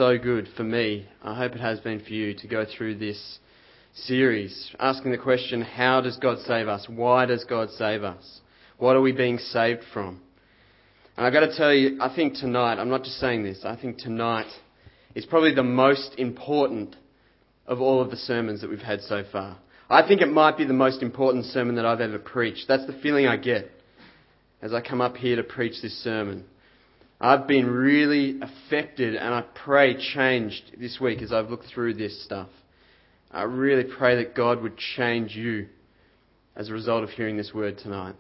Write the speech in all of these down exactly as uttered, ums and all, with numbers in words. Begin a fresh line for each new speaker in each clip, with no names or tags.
so good for me. I hope it has been for you to go through this series, asking the question, how does God save us? Why does God save us? What are we being saved from? And I've got to tell you, I think tonight, I'm not just saying this, I think tonight is probably the most important of all of the sermons that we've had so far. I think it might be the most important sermon that I've ever preached. That's the feeling I get as I come up here to preach this sermon. I've been really affected and I pray changed this week as I've looked through this stuff. I really pray that God would change you as a result of hearing this word tonight.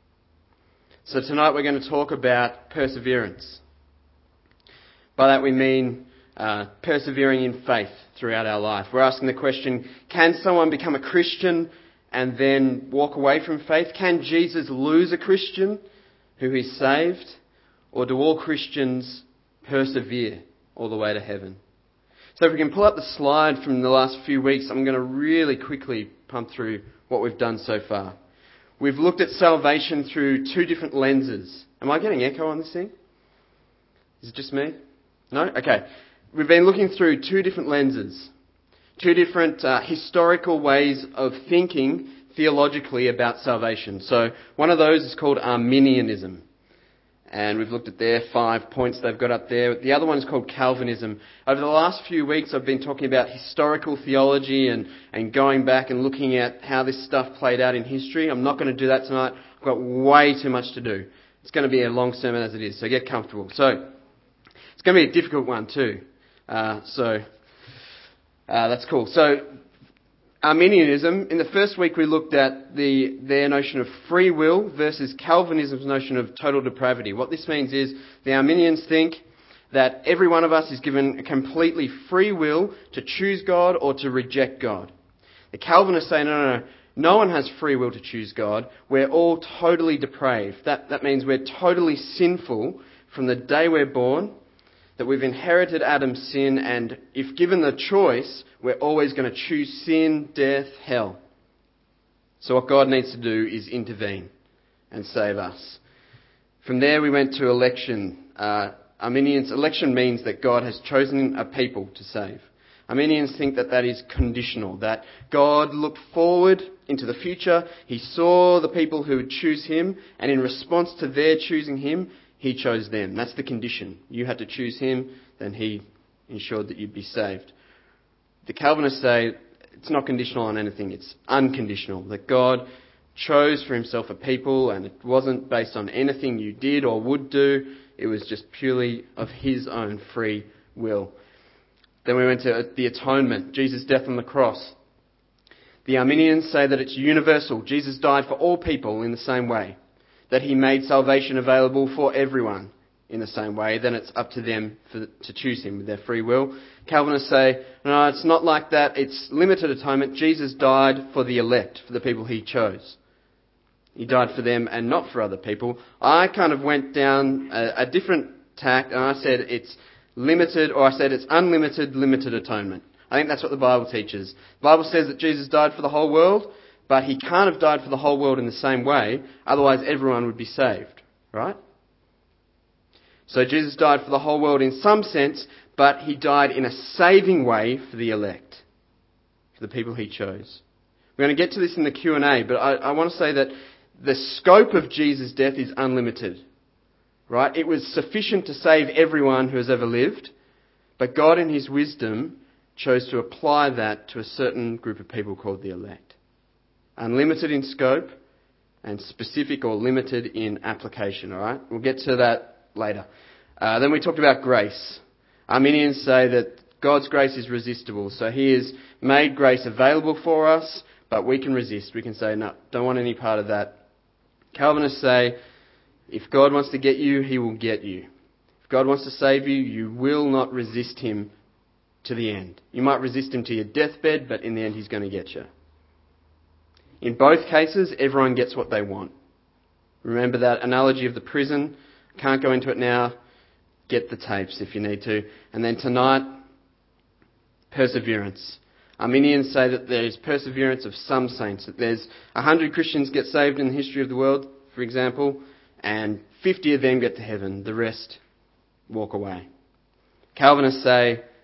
So tonight we're going to talk about perseverance. By that we mean uh, persevering in faith throughout our life. We're asking the question, can someone become a Christian and then walk away from faith? Can Jesus lose a Christian who is saved? Or do all Christians persevere all the way to heaven? So if we can pull up the slide from the last few weeks, I'm going to really quickly pump through what we've done so far. We've looked at salvation through two different lenses. Am I getting echo on this thing? Is it just me? No? Okay. We've been looking through two different lenses. Two different uh, historical ways of thinking theologically about salvation. So one of those is called Arminianism. And we've looked at their five points they've got up there. The other one is called Calvinism. Over the last few weeks, I've been talking about historical theology and, and going back and looking at how this stuff played out in history. I'm not going to do that tonight. I've got way too much to do. It's going to be a long sermon as it is, so get comfortable. So, it's going to be a difficult one too. Uh, so, uh, that's cool. So, Arminianism, in the first week we looked at the their notion of free will versus Calvinism's notion of total depravity. What this means is the Arminians think that every one of us is given a completely free will to choose God or to reject God. The Calvinists say, no, no, no, no one has free will to choose God. We're all totally depraved. That, that means we're totally sinful from the day we're born, that we've inherited Adam's sin, and if given the choice, we're always going to choose sin, death, hell. So what God needs to do is intervene and save us. From there we went to election. Uh, Arminians, election means that God has chosen a people to save. Arminians think that that is conditional, that God looked forward into the future, He saw the people who would choose Him, and in response to their choosing Him, He chose them. That's the condition. You had to choose Him, then He ensured that you'd be saved. The Calvinists say it's not conditional on anything, it's unconditional. That God chose for Himself a people and it wasn't based on anything you did or would do, it was just purely of His own free will. Then we went to the atonement, Jesus' death on the cross. The Arminians say that it's universal. Jesus died for all people in the same way. That He made salvation available for everyone in the same way, then it's up to them for, to choose Him with their free will. Calvinists say, no, it's not like that. It's limited atonement. Jesus died for the elect, for the people He chose. He died for them and not for other people. I kind of went down a, a different tack and I said it's limited, or I said it's unlimited, limited atonement. I think that's what the Bible teaches. The Bible says that Jesus died for the whole world, but He can't have died for the whole world in the same way, otherwise everyone would be saved, right? So Jesus died for the whole world in some sense, but He died in a saving way for the elect, for the people He chose. We're going to get to this in the Q and A, but I, I want to say that the scope of Jesus' death is unlimited, right? It was sufficient to save everyone who has ever lived, but God in His wisdom chose to apply that to a certain group of people called the elect. Unlimited in scope and specific or limited in application, all right? We'll get to that later. Uh, then we talked about grace. Arminians say that God's grace is resistible. So He has made grace available for us, but we can resist. We can say, no, don't want any part of that. Calvinists say, if God wants to get you, He will get you. If God wants to save you, you will not resist Him to the end. You might resist Him to your deathbed, but in the end He's going to get you. In both cases, everyone gets what they want. Remember that analogy of the prison? Can't go into it now. Get the tapes if you need to. And then tonight, perseverance. Arminians say that there is perseverance of some saints. That there's a hundred Christians get saved in the history of the world, for example, and fifty of them get to heaven. The rest walk away. Calvinists say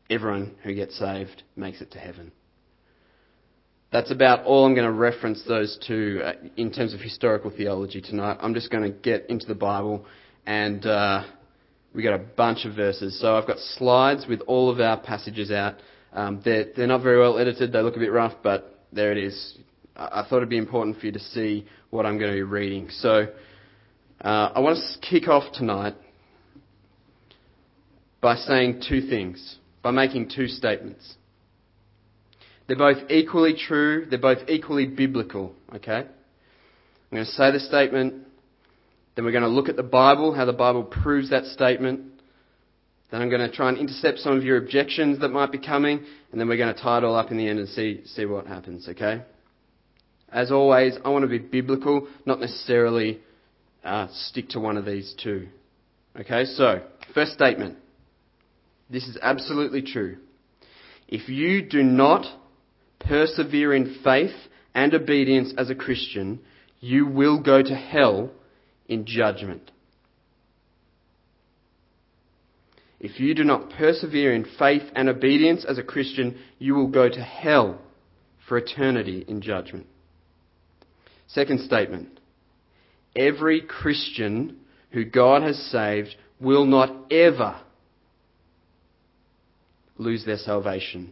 everyone who gets saved makes it to heaven. That's about all I'm going to reference those two uh, in terms of historical theology tonight. I'm just going to get into the Bible, and uh, we got a bunch of verses. So I've got slides with all of our passages out. Um, they're, they're not very well edited. They look a bit rough, but there it is. I, I thought it'd be important for you to see what I'm going to be reading. So uh, I want to kick off tonight by saying two things, by making two statements. They're both equally true. They're both equally biblical. Okay? I'm going to say the statement. Then we're going to look at the Bible, how the Bible proves that statement. Then I'm going to try and intercept some of your objections that might be coming. And then we're going to tie it all up in the end and see, see what happens. Okay? As always, I want to be biblical, not necessarily uh, stick to one of these two. Okay? So, first statement. This is absolutely true. If you do not persevere in faith and obedience as a Christian, you will go to hell in judgment. If you do not persevere in faith and obedience as a Christian, you will go to hell for eternity in judgment. Second statement. Every Christian who God has saved will not ever lose their salvation.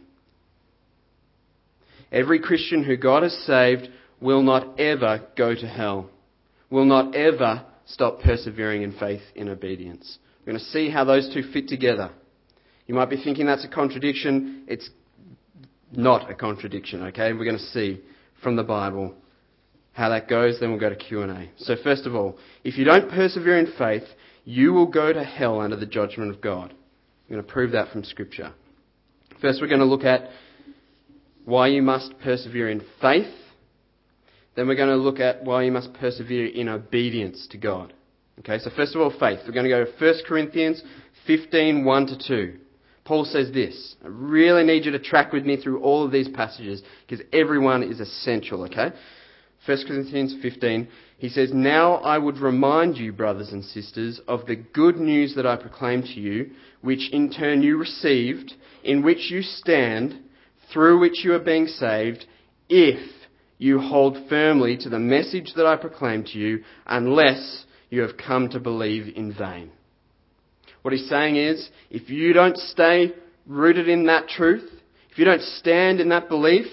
Every Christian who God has saved will not ever go to hell, will not ever stop persevering in faith in obedience. We're going to see how those two fit together. You might be thinking that's a contradiction. It's not a contradiction, okay? We're going to see from the Bible how that goes, then we'll go to Q and A. So first of all, if you don't persevere in faith, you will go to hell under the judgment of God. I'm going to prove that from Scripture. First, we're going to look at why you must persevere in faith. Then we're going to look at why you must persevere in obedience to God. Okay, so first of all, faith. We're going to go to First Corinthians fifteen, one to two. Paul says this. I really need you to track with me through all of these passages because everyone is essential, okay? First Corinthians fifteen, he says, "Now I would remind you, brothers and sisters, of the good news that I proclaimed to you, which in turn you received, in which you stand, through which you are being saved, if you hold firmly to the message that I proclaimed to you, unless you have come to believe in vain." What he's saying is, if you don't stay rooted in that truth, if you don't stand in that belief,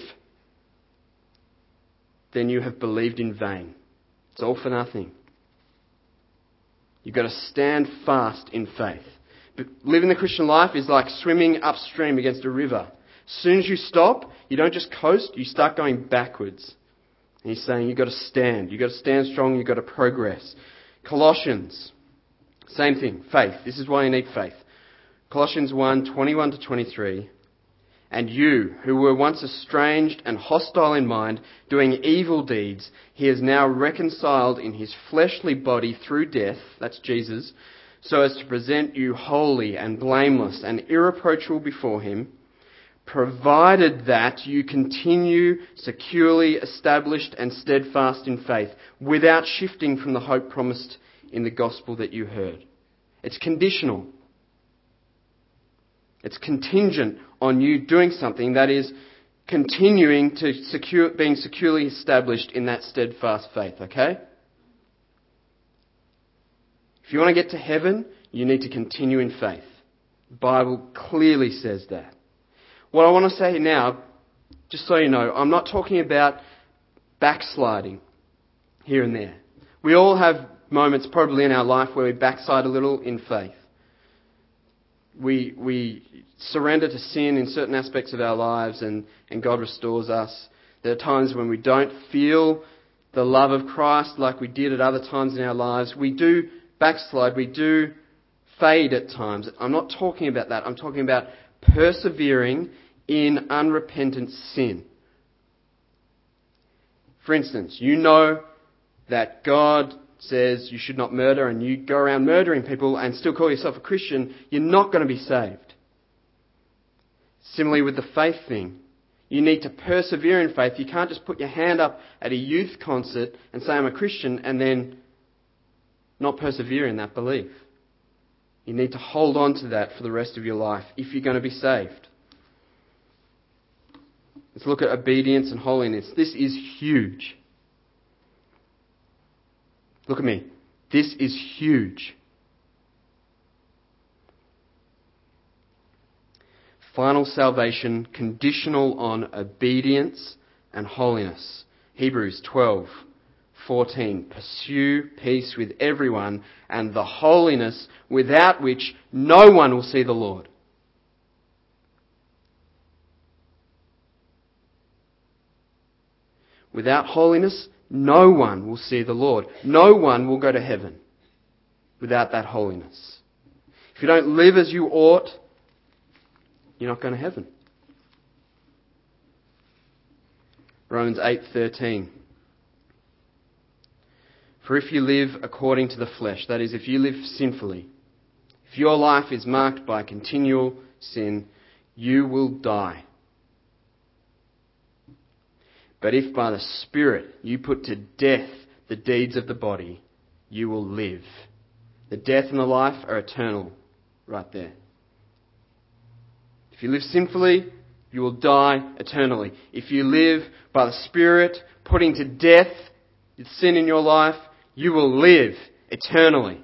then you have believed in vain. It's all for nothing. You've got to stand fast in faith. But living the Christian life is like swimming upstream against a river. As soon as you stop, you don't just coast, you start going backwards. And he's saying you've got to stand. You've got to stand strong, you've got to progress. Colossians, same thing, faith. This is why you need faith. Colossians one, twenty-one to twenty-three. "And you, who were once estranged and hostile in mind, doing evil deeds, he is now reconciled in his fleshly body through death," that's Jesus, "so as to present you holy and blameless and irreproachable before him, provided that you continue securely established and steadfast in faith, without shifting from the hope promised in the gospel that you heard." It's conditional. It's contingent on you doing something, that is, continuing to secure, being securely established in that steadfast faith, okay? If you want to get to heaven, you need to continue in faith. The Bible clearly says that. What I want to say now, just so you know, I'm not talking about backsliding here and there. We all have moments probably in our life where we backslide a little in faith. We we surrender to sin in certain aspects of our lives and, and God restores us. There are times when we don't feel the love of Christ like we did at other times in our lives. We do backslide, we do fade at times. I'm not talking about that. I'm talking about persevering in unrepentant sin. For instance, you know that God says you should not murder and you go around murdering people and still call yourself a Christian, you're not going to be saved. Similarly with the faith thing. You need to persevere in faith. You can't just put your hand up at a youth concert and say I'm a Christian and then not persevere in that belief. You need to hold on to that for the rest of your life if you're going to be saved. Let's look at obedience and holiness. This is huge. Look at me. This is huge. Final salvation conditional on obedience and holiness. Hebrews twelve fourteen. Pursue peace with everyone and the holiness without which no one will see the Lord. Without holiness, no one will see the Lord. No one will go to heaven without that holiness. If you don't live as you ought, you're not going to heaven. Romans eight thirteen. For if you live according to the flesh, that is, if you live sinfully, if your life is marked by continual sin, you will die. But if by the Spirit you put to death the deeds of the body, you will live. The death and the life are eternal, right there. If you live sinfully, you will die eternally. If you live by the Spirit, putting to death the sin in your life, you will live eternally.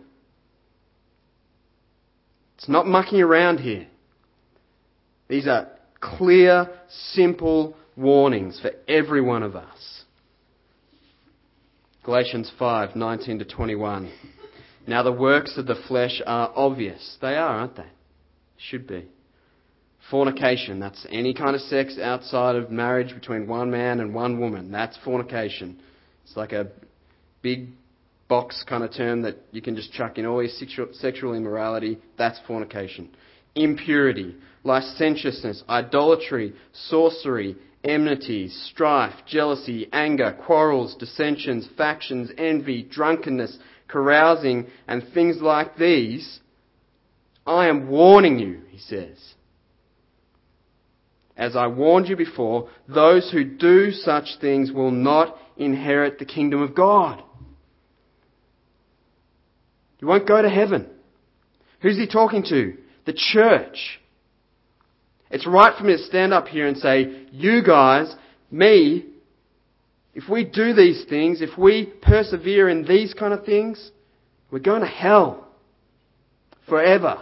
It's not mucking around here. These are clear, simple warnings for every one of us. Galatians five nineteen to twenty-one. Now the works of the flesh are obvious. They are, aren't they? Should be. Fornication, that's any kind of sex outside of marriage between one man and one woman. That's fornication. It's like a big box kind of term that you can just chuck in all your sexual, sexual immorality. That's fornication. Impurity, licentiousness, idolatry, sorcery, enmity, strife, jealousy, anger, quarrels, dissensions, factions, envy, drunkenness, carousing, and things like these. I am warning you, he says. As I warned you before, those who do such things will not inherit the kingdom of God. You won't go to heaven. Who's he talking to? The church. It's right for me to stand up here and say, you guys, me, if we do these things, if we persevere in these kind of things, we're going to hell forever.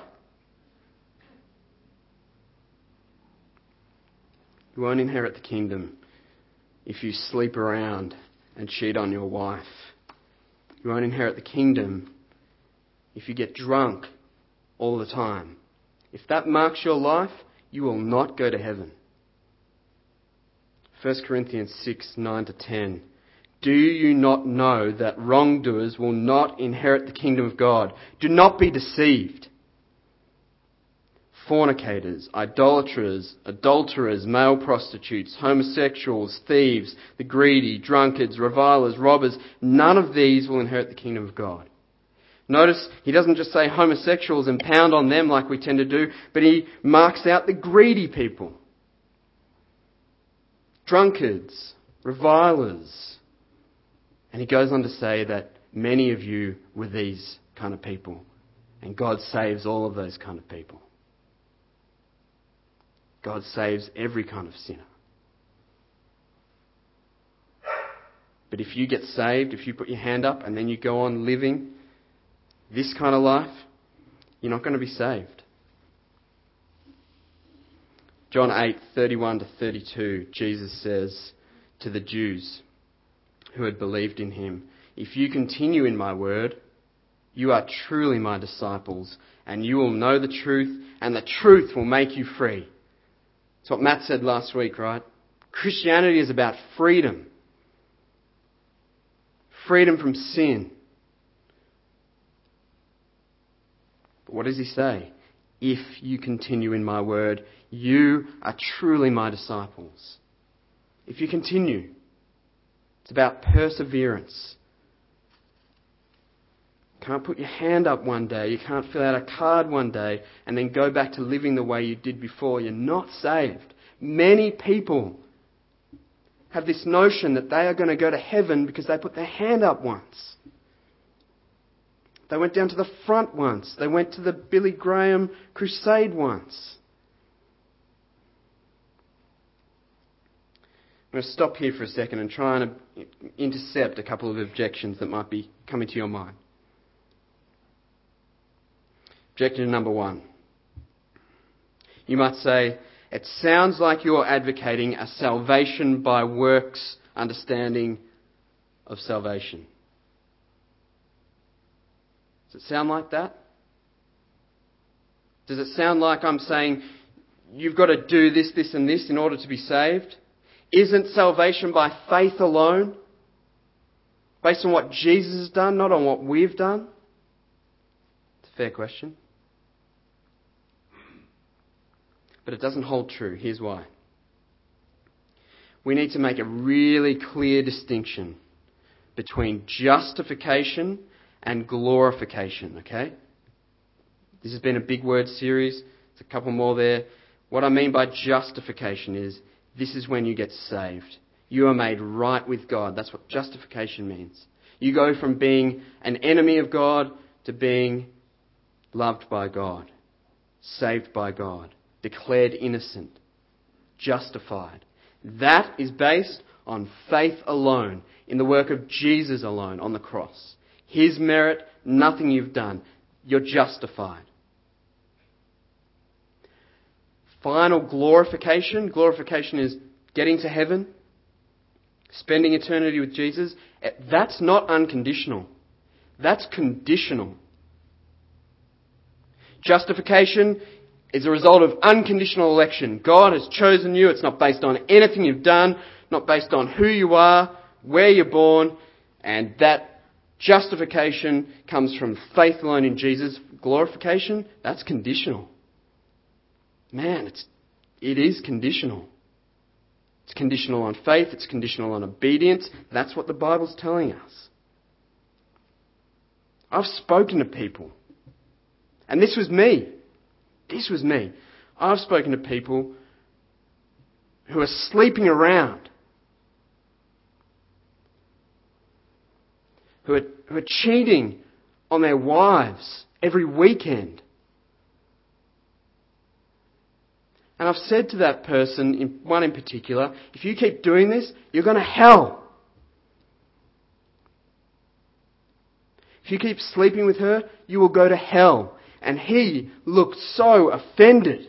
You won't inherit the kingdom if you sleep around and cheat on your wife. You won't inherit the kingdom if you get drunk all the time. If that marks your life, you will not go to heaven. First Corinthians six nine to ten. Do you not know that wrongdoers will not inherit the kingdom of God? Do not be deceived. Fornicators, idolaters, adulterers, male prostitutes, homosexuals, thieves, the greedy, drunkards, revilers, robbers, none of these will inherit the kingdom of God. Notice he doesn't just say homosexuals and pound on them like we tend to do, but he marks out the greedy people. Drunkards, revilers. And he goes on to say that many of you were these kind of people. And God saves all of those kind of people. God saves every kind of sinner. But if you get saved, if you put your hand up and then you go on living this kind of life, you're not going to be saved. John eight thirty-one to thirty-two, Jesus says to the Jews who had believed in him, if you continue in my word, you are truly my disciples, and you will know the truth, and the truth will make you free. That's what Matt said last week, right? Christianity is about freedom. Freedom from sin. But what does he say? If you continue in my word, you are truly my disciples. If you continue. It's about perseverance. You can't put your hand up one day, you can't fill out a card one day and then go back to living the way you did before. You're not saved. Many people have this notion that they are going to go to heaven because they put their hand up once. They went down to the front once. They went to the Billy Graham crusade once. I'm going to stop here for a second and try and intercept a couple of objections that might be coming to your mind. Objection number one. You might say, it sounds like you're advocating a salvation by works understanding of salvation. Does it sound like that? Does it sound like I'm saying you've got to do this, this and this in order to be saved? Isn't salvation by faith alone? Based on what Jesus has done, not on what we've done? It's a fair question. But it doesn't hold true. Here's why. We need to make a really clear distinction between justification and glorification, okay? This has been a big word series. There's a couple more there. What I mean by justification is this is when you get saved. You are made right with God. That's what justification means. You go from being an enemy of God to being loved by God, saved by God, declared innocent, justified. That is based on faith alone, in the work of Jesus alone on the cross. His merit, nothing you've done. You're justified. Final glorification. Glorification is getting to heaven, spending eternity with Jesus. That's not unconditional. That's conditional. Justification is a result of unconditional election. God has chosen you. It's not based on anything you've done, not based on who you are, where you're born, and that justification comes from faith alone in Jesus. Glorification, that's conditional. Man, it's, it is conditional. It's conditional on faith. It's conditional on obedience. That's what the Bible's telling us. I've spoken to people, and this was me. This was me. I've spoken to people who are sleeping around, who are, who are cheating on their wives every weekend. And I've said to that person, in, one in particular, if you keep doing this, you're going to hell. If you keep sleeping with her, you will go to hell. And he looked so offended.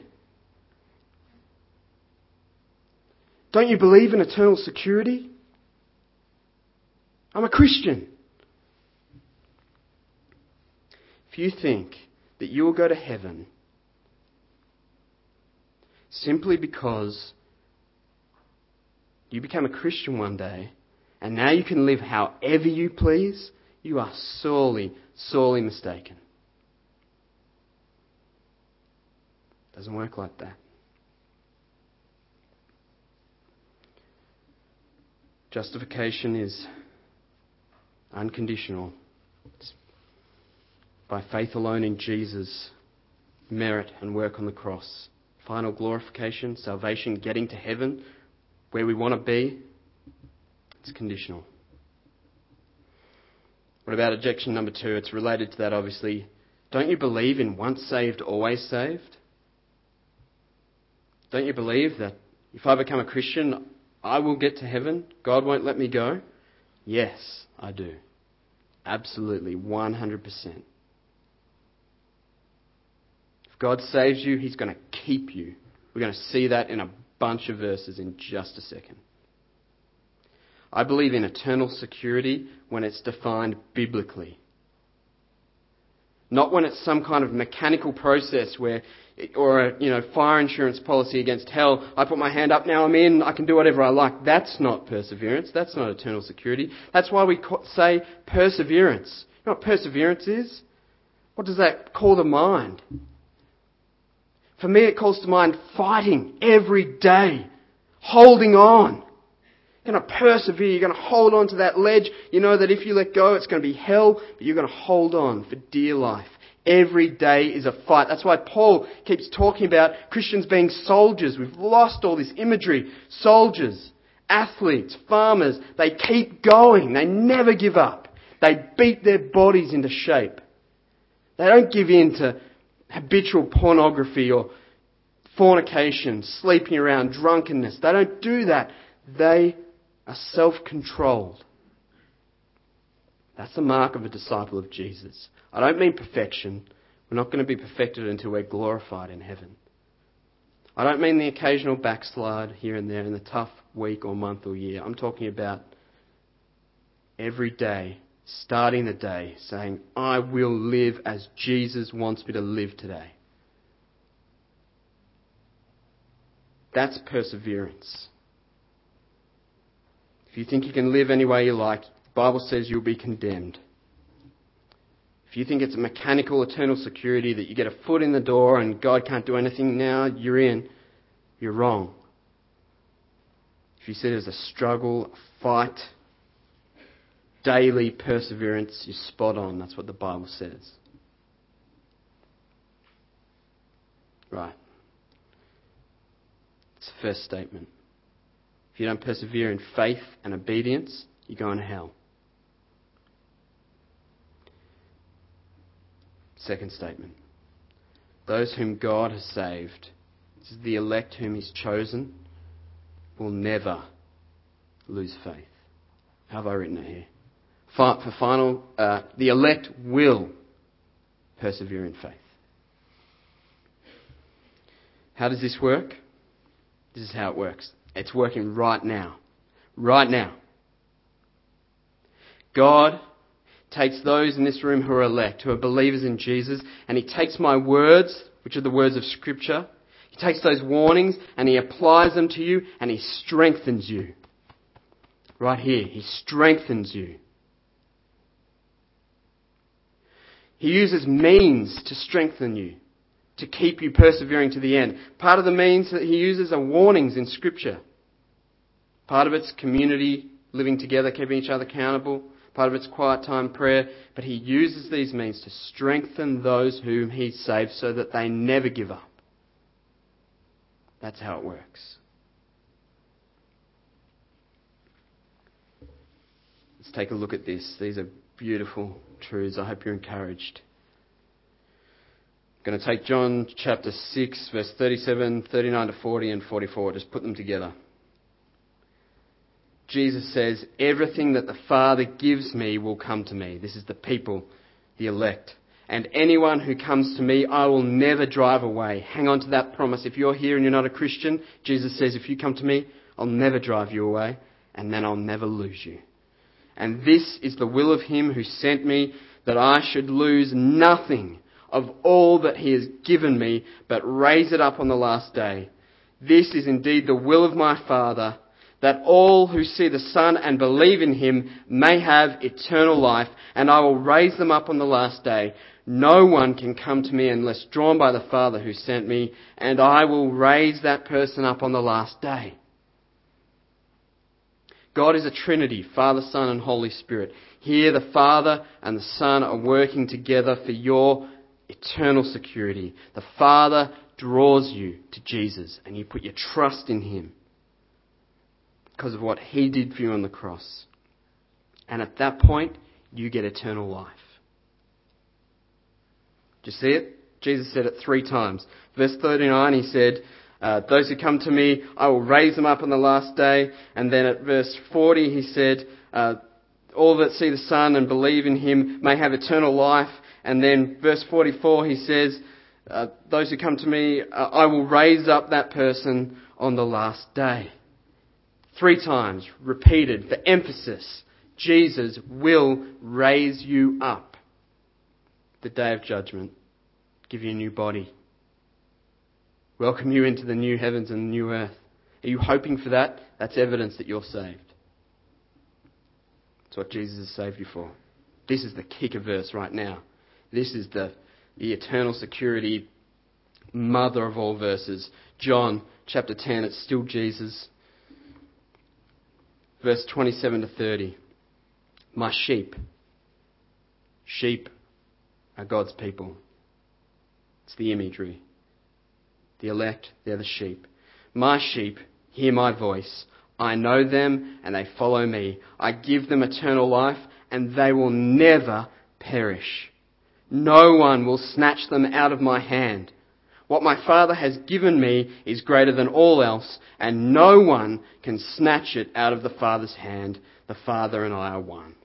Don't you believe in eternal security? I'm a Christian. If you think that you will go to heaven simply because you become a Christian one day and now you can live however you please, you are sorely, sorely mistaken. It doesn't work like that. Justification is unconditional. It's by faith alone in Jesus' merit and work on the cross. Final glorification, salvation, getting to heaven, where we want to be, it's conditional. What about objection number two? It's related to that, obviously. Don't you believe in once saved, always saved? Don't you believe that if I become a Christian, I will get to heaven? God won't let me go? Yes, I do. Absolutely, one hundred percent. If God saves you, He's going to keep you. We're going to see that in a bunch of verses in just a second. I believe in eternal security when it's defined biblically. Not when it's some kind of mechanical process where, or a you know fire insurance policy against hell. I put my hand up, now I'm in, I can do whatever I like. That's not perseverance. That's not eternal security. That's why we say perseverance. You know what perseverance is? What does that call to mind? For me, it calls to mind fighting every day, holding on. You're going to persevere. You're going to hold on to that ledge. You know that if you let go, it's going to be hell, but you're going to hold on for dear life. Every day is a fight. That's why Paul keeps talking about Christians being soldiers. We've lost all this imagery. Soldiers, athletes, farmers, they keep going. They never give up. They beat their bodies into shape. They don't give in to habitual pornography or fornication, sleeping around, drunkenness. They don't do that. They are self-controlled. That's the mark of a disciple of Jesus. I don't mean perfection. We're not going to be perfected until we're glorified in heaven. I don't mean the occasional backslide here and there in the tough week or month or year. I'm talking about every day, starting the day, saying, I will live as Jesus wants me to live today. That's perseverance. If you think you can live any way you like, the Bible says you'll be condemned. If you think it's a mechanical eternal security that you get a foot in the door and God can't do anything now, you're in, you're wrong. If you see it as a struggle, a fight, daily perseverance, you're spot on. That's what the Bible says. Right. It's the first statement. If you don't persevere in faith and obedience, you're going to hell. Second statement. Those whom God has saved, this is the elect whom He's chosen, will never lose faith. How have I written it here? For, for final, uh, the elect will persevere in faith. How does this work? This is how it works. It's working right now. Right now. God takes those in this room who are elect, who are believers in Jesus, and He takes my words, which are the words of Scripture. He takes those warnings and He applies them to you and He strengthens you. Right here, He strengthens you. He uses means to strengthen you, to keep you persevering to the end. Part of the means that He uses are warnings in Scripture. Part of it's community, living together, keeping each other accountable. Part of it's quiet time prayer. But He uses these means to strengthen those whom He saves so that they never give up. That's how it works. Let's take a look at this. These are beautiful truths. I hope you're encouraged. I'm going to take John chapter six, verse thirty-seven, thirty-nine to forty and forty-four. Just put them together. Jesus says, everything that the Father gives me will come to me. This is the people, the elect. And anyone who comes to me, I will never drive away. Hang on to that promise. If you're here and you're not a Christian, Jesus says, if you come to me, I'll never drive you away, and then I'll never lose you. And this is the will of Him who sent me, that I should lose nothing of all that He has given me, but raise it up on the last day. This is indeed the will of my Father, that all who see the Son and believe in Him may have eternal life, and I will raise them up on the last day. No one can come to me unless drawn by the Father who sent me, and I will raise that person up on the last day. God is a Trinity, Father, Son and Holy Spirit. Here the Father and the Son are working together for your eternal security. The Father draws you to Jesus and you put your trust in Him because of what He did for you on the cross. And at that point, you get eternal life. Do you see it? Jesus said it three times. Verse thirty-nine, He said, Uh, those who come to me, I will raise them up on the last day. And then at verse forty, He said, uh, all that see the Son and believe in Him may have eternal life. And then verse forty-four, He says, uh, those who come to me, uh, I will raise up that person on the last day. Three times, repeated, for emphasis. Jesus will raise you up. The day of judgment. Give you a new body. Welcome you into the new heavens and the new earth. Are you hoping for that? That's evidence that you're saved. That's what Jesus has saved you for. This is the kicker verse right now. This is the, the eternal security mother of all verses. John chapter ten, it's still Jesus. Verse twenty-seven to thirty. My sheep. Sheep are God's people. It's the imagery. The elect, they're the sheep. My sheep hear my voice. I know them and they follow me. I give them eternal life and they will never perish. No one will snatch them out of my hand. What my Father has given me is greater than all else, and no one can snatch it out of the Father's hand. The Father and I are one.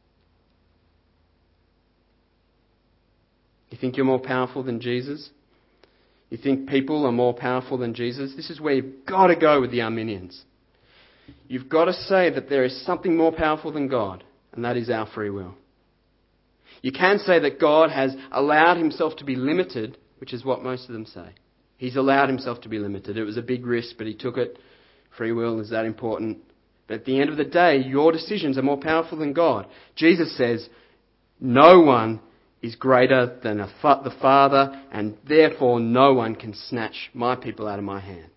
You think you're more powerful than Jesus? You think people are more powerful than Jesus? This is where you've got to go with the Arminians. You've got to say that there is something more powerful than God, and that is our free will. You can say that God has allowed himself to be limited, which is what most of them say. He's allowed himself to be limited. It was a big risk, but he took it. Free will, is that important? But at the end of the day, your decisions are more powerful than God. Jesus says, no one is greater than a fa- the Father, and therefore no one can snatch my people out of my hand.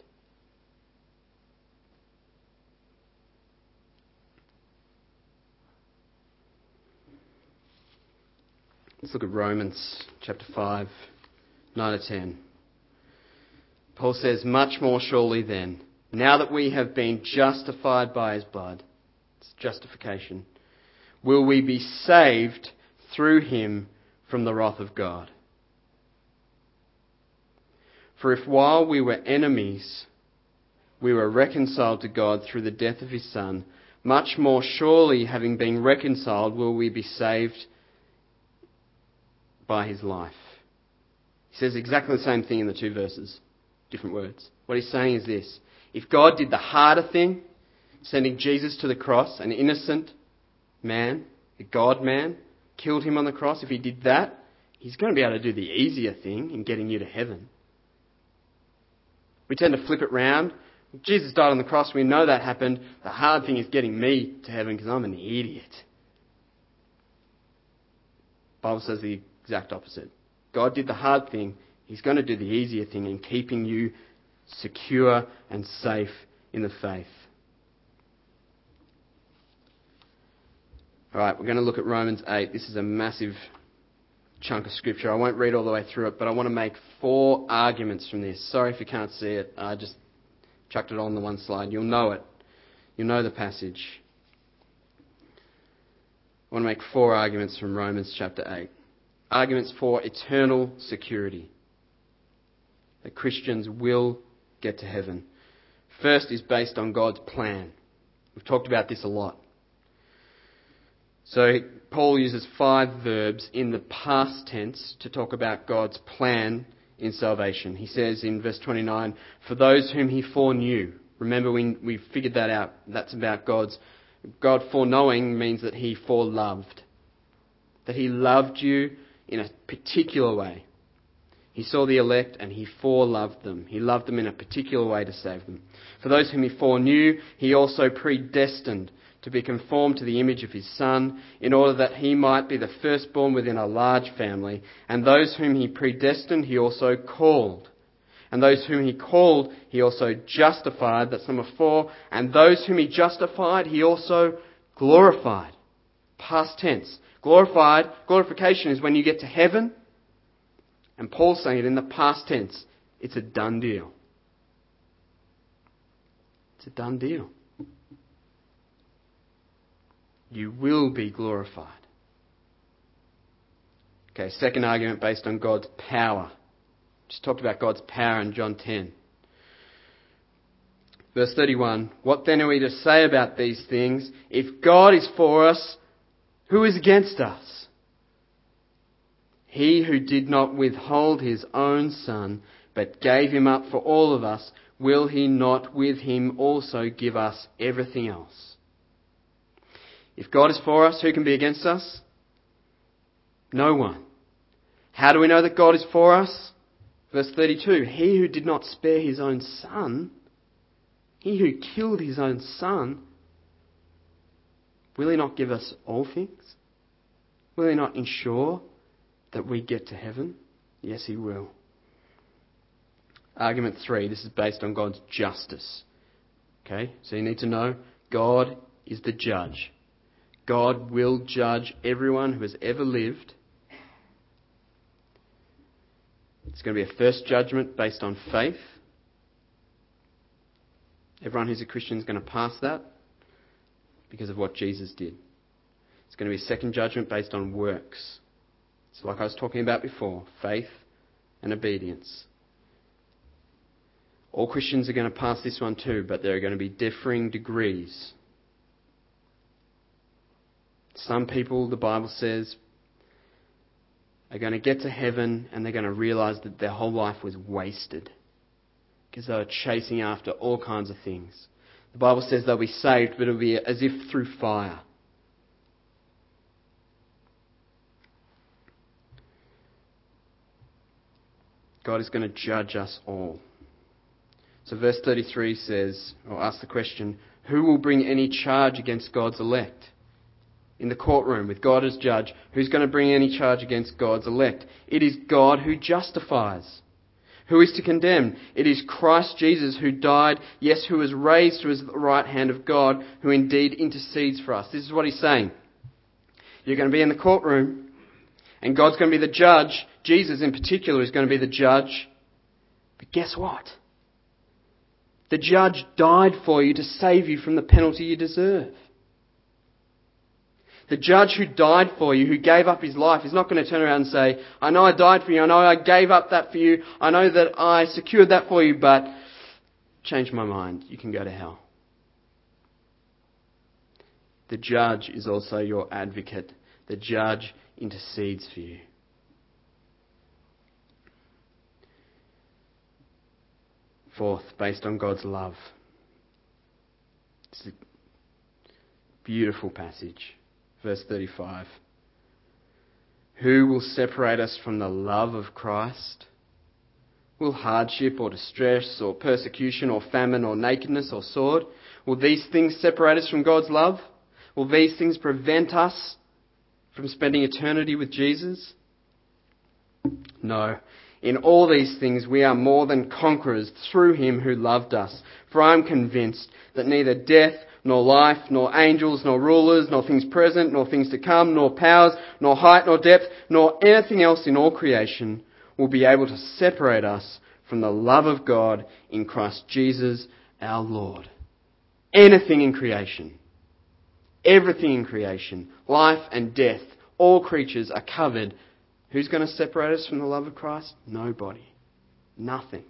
Let's look at Romans chapter five, nine to ten. Paul says, much more surely then, now that we have been justified by his blood, it's justification, will we be saved through him from the wrath of God. For if while we were enemies, we were reconciled to God through the death of his Son, much more surely, having been reconciled, will we be saved by his life. He says exactly the same thing in the two verses, different words. What he's saying is this: if God did the harder thing, sending Jesus to the cross, an innocent man, a God-man, killed him on the cross, if he did that, he's going to be able to do the easier thing in getting you to heaven. We tend to flip it round. Jesus died on the cross, we know that happened. The hard thing is getting me to heaven because I'm an idiot. The Bible says the exact opposite. God did the hard thing. He's going to do the easier thing in keeping you secure and safe in the faith. All right, we're going to look at Romans eight. This is a massive chunk of scripture. I won't read all the way through it, but I want to make four arguments from this. Sorry if you can't see it. I just chucked it on the one slide. You'll know it. You'll know the passage. I want to make four arguments from Romans chapter eight. Arguments for eternal security. That Christians will get to heaven. First is based on God's plan. We've talked about this a lot. So Paul uses five verbs in the past tense to talk about God's plan in salvation. He says in verse twenty-nine, for those whom he foreknew. Remember, we, we figured that out. That's about God's... God foreknowing means that he foreloved. That he loved you in a particular way. He saw the elect and he foreloved them. He loved them in a particular way to save them. For those whom he foreknew, he also predestined to be conformed to the image of his Son, in order that he might be the firstborn within a large family. And those whom he predestined, he also called. And those whom he called, he also justified. That's number four. And those whom he justified, he also glorified. Past tense. Glorified, glorification is when you get to heaven. And Paul's saying it in the past tense. It's a done deal. It's a done deal. You will be glorified. Okay, second argument based on God's power. Just talked about God's power in John ten. Verse thirty-one, what then are we to say about these things? If God is for us, who is against us? He who did not withhold his own Son, but gave him up for all of us, will he not with him also give us everything else? If God is for us, who can be against us? No one. How do we know that God is for us? Verse thirty-two, he who did not spare his own Son, he who killed his own Son, will he not give us all things? Will he not ensure that we get to heaven? Yes, he will. Argument three, this is based on God's justice. Okay, so you need to know God is the judge. God will judge everyone who has ever lived. It's going to be a first judgment based on faith. Everyone who's a Christian is going to pass that because of what Jesus did. It's going to be a second judgment based on works. So like I was talking about before, faith and obedience. All Christians are going to pass this one too, but there are going to be differing degrees. Some people, the Bible says, are going to get to heaven and they're going to realise that their whole life was wasted because they were chasing after all kinds of things. The Bible says they'll be saved, but it'll be as if through fire. God is going to judge us all. So verse thirty-three says, or asks the question, who will bring any charge against God's elect? In the courtroom with God as judge, who's going to bring any charge against God's elect? It is God who justifies. Who is to condemn? It is Christ Jesus who died, yes, who was raised to his right hand of God, who indeed intercedes for us. This is what he's saying. You're going to be in the courtroom, and God's going to be the judge. Jesus in particular is going to be the judge. But guess what? The judge died for you to save you from the penalty you deserve. The judge who died for you, who gave up his life, is not going to turn around and say, I know I died for you, I know I gave up that for you, I know that I secured that for you, but change my mind, you can go to hell. The judge is also your advocate. The judge intercedes for you. Fourth, based on God's love. It's a beautiful passage. Verse thirty-five. Who will separate us from the love of Christ? Will hardship or distress or persecution or famine or nakedness or sword? Will these things separate us from God's love? Will these things prevent us from spending eternity with Jesus? No. In all these things we are more than conquerors through him who loved us. For I am convinced that neither death, nor life, nor angels, nor rulers, nor things present, nor things to come, nor powers, nor height, nor depth, nor anything else in all creation will be able to separate us from the love of God in Christ Jesus our Lord. Anything in creation, everything in creation, life and death, all creatures are covered. Who's going to separate us from the love of Christ? Nobody. Nothing.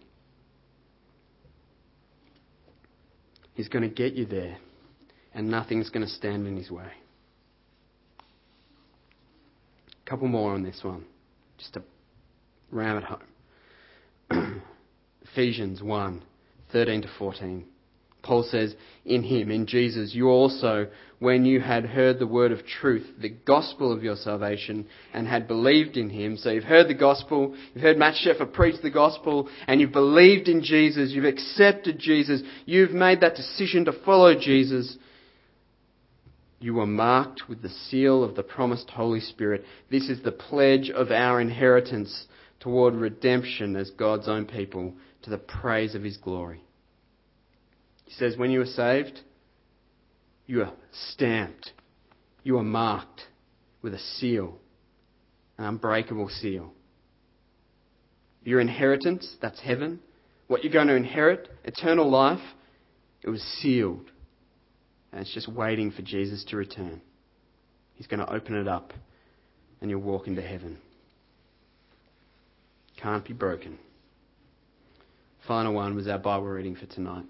He's going to get you there, and nothing's going to stand in his way. A couple more on this one, just to ram it home. Ephesians one, thirteen to fourteen. Paul says, in him, in Jesus, you also, when you had heard the word of truth, the gospel of your salvation, and had believed in him. So you've heard the gospel, you've heard Matt Sheffer preach the gospel, and you've believed in Jesus, you've accepted Jesus, you've made that decision to follow Jesus. You were marked with the seal of the promised Holy Spirit. This is the pledge of our inheritance toward redemption as God's own people, to the praise of his glory. He says, when you are saved, you are stamped. You are marked with a seal, an unbreakable seal. Your inheritance, that's heaven. What you're going to inherit, eternal life, it was sealed. And it's just waiting for Jesus to return. He's going to open it up and you'll walk into heaven. Can't be broken. Final one was our Bible reading for tonight.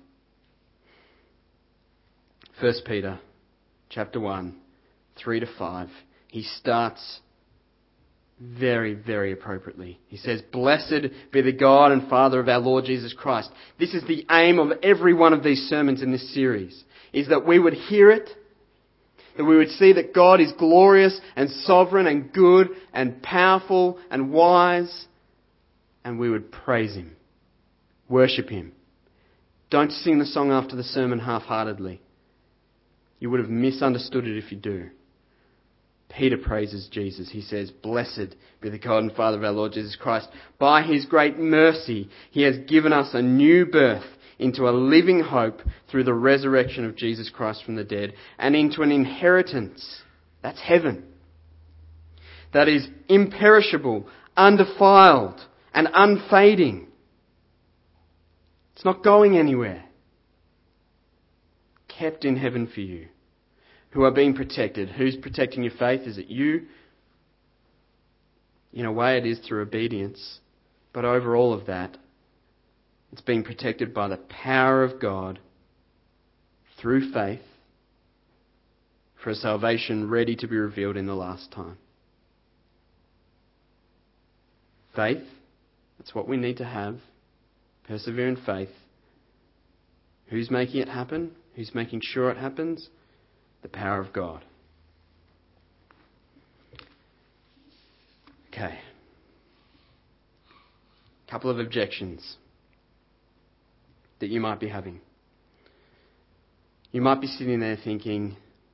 First Peter chapter one, three to five. He starts very, very appropriately. He says, blessed be the God and Father of our Lord Jesus Christ. This is the aim of every one of these sermons in this series, is that we would hear it, that we would see that God is glorious and sovereign and good and powerful and wise, and we would praise him, worship him. Don't sing the song after the sermon half-heartedly. You would have misunderstood it if you do. Peter praises Jesus. He says, blessed be the God and Father of our Lord Jesus Christ. By his great mercy, he has given us a new birth into a living hope through the resurrection of Jesus Christ from the dead, and into an inheritance, that's heaven, that is imperishable, undefiled, and unfading. It's not going anywhere. Kept in heaven for you, who are being protected. Who's protecting your faith? Is it you? In a way it is through obedience, but over all of that, It's being protected by the power of God through faith for a salvation ready to be revealed in the last time. Faith, that's what we need to have. Persevere in faith. Who's making it happen? Who's making sure it happens? The power of God. Okay. A couple of objections that you might be having. You might be sitting there thinking,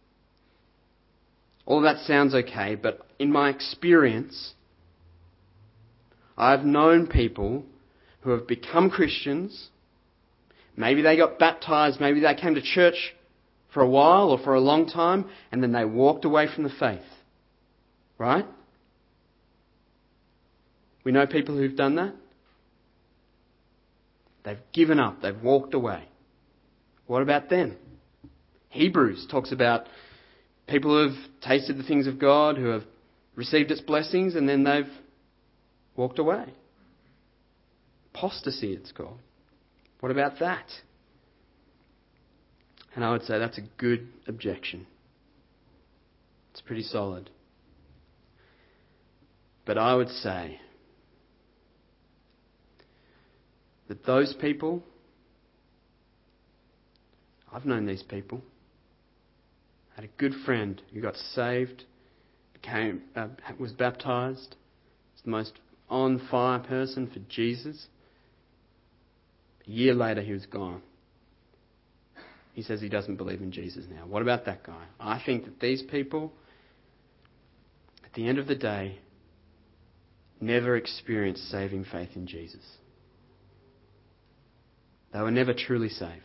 all that sounds okay, but in my experience, I've known people who have become Christians. Maybe they got baptized, maybe they came to church for a while or for a long time, and then they walked away from the faith. Right? We know people who've done that. They've given up, they've walked away. What about them? Hebrews talks about people who have tasted the things of God, who have received its blessings, and then they've walked away. Apostasy, it's called. What about that? And I would say that's a good objection. It's pretty solid. But I would say that those people, I've known these people. I had a good friend who got saved, became uh, was baptized. He's the most on fire person for Jesus. A year later, he was gone. He says he doesn't believe in Jesus now. What about that guy? I think that these people, at the end of the day, never experienced saving faith in Jesus. They were never truly saved.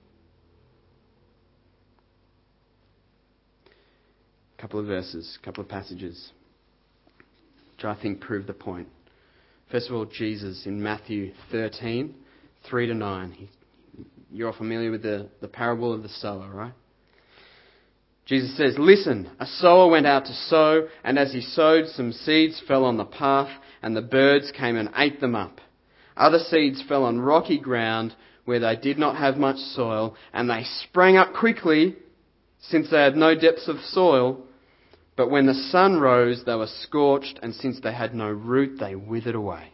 A couple of verses, a couple of passages, which I think prove the point. First of all, Jesus in Matthew thirteen, three to nine. He, you're familiar with the, the parable of the sower, right? Jesus says, "Listen, a sower went out to sow, and as he sowed, some seeds fell on the path, and the birds came and ate them up. Other seeds fell on rocky ground, where they did not have much soil, and they sprang up quickly, since they had no depths of soil. But when the sun rose, they were scorched, and since they had no root, they withered away."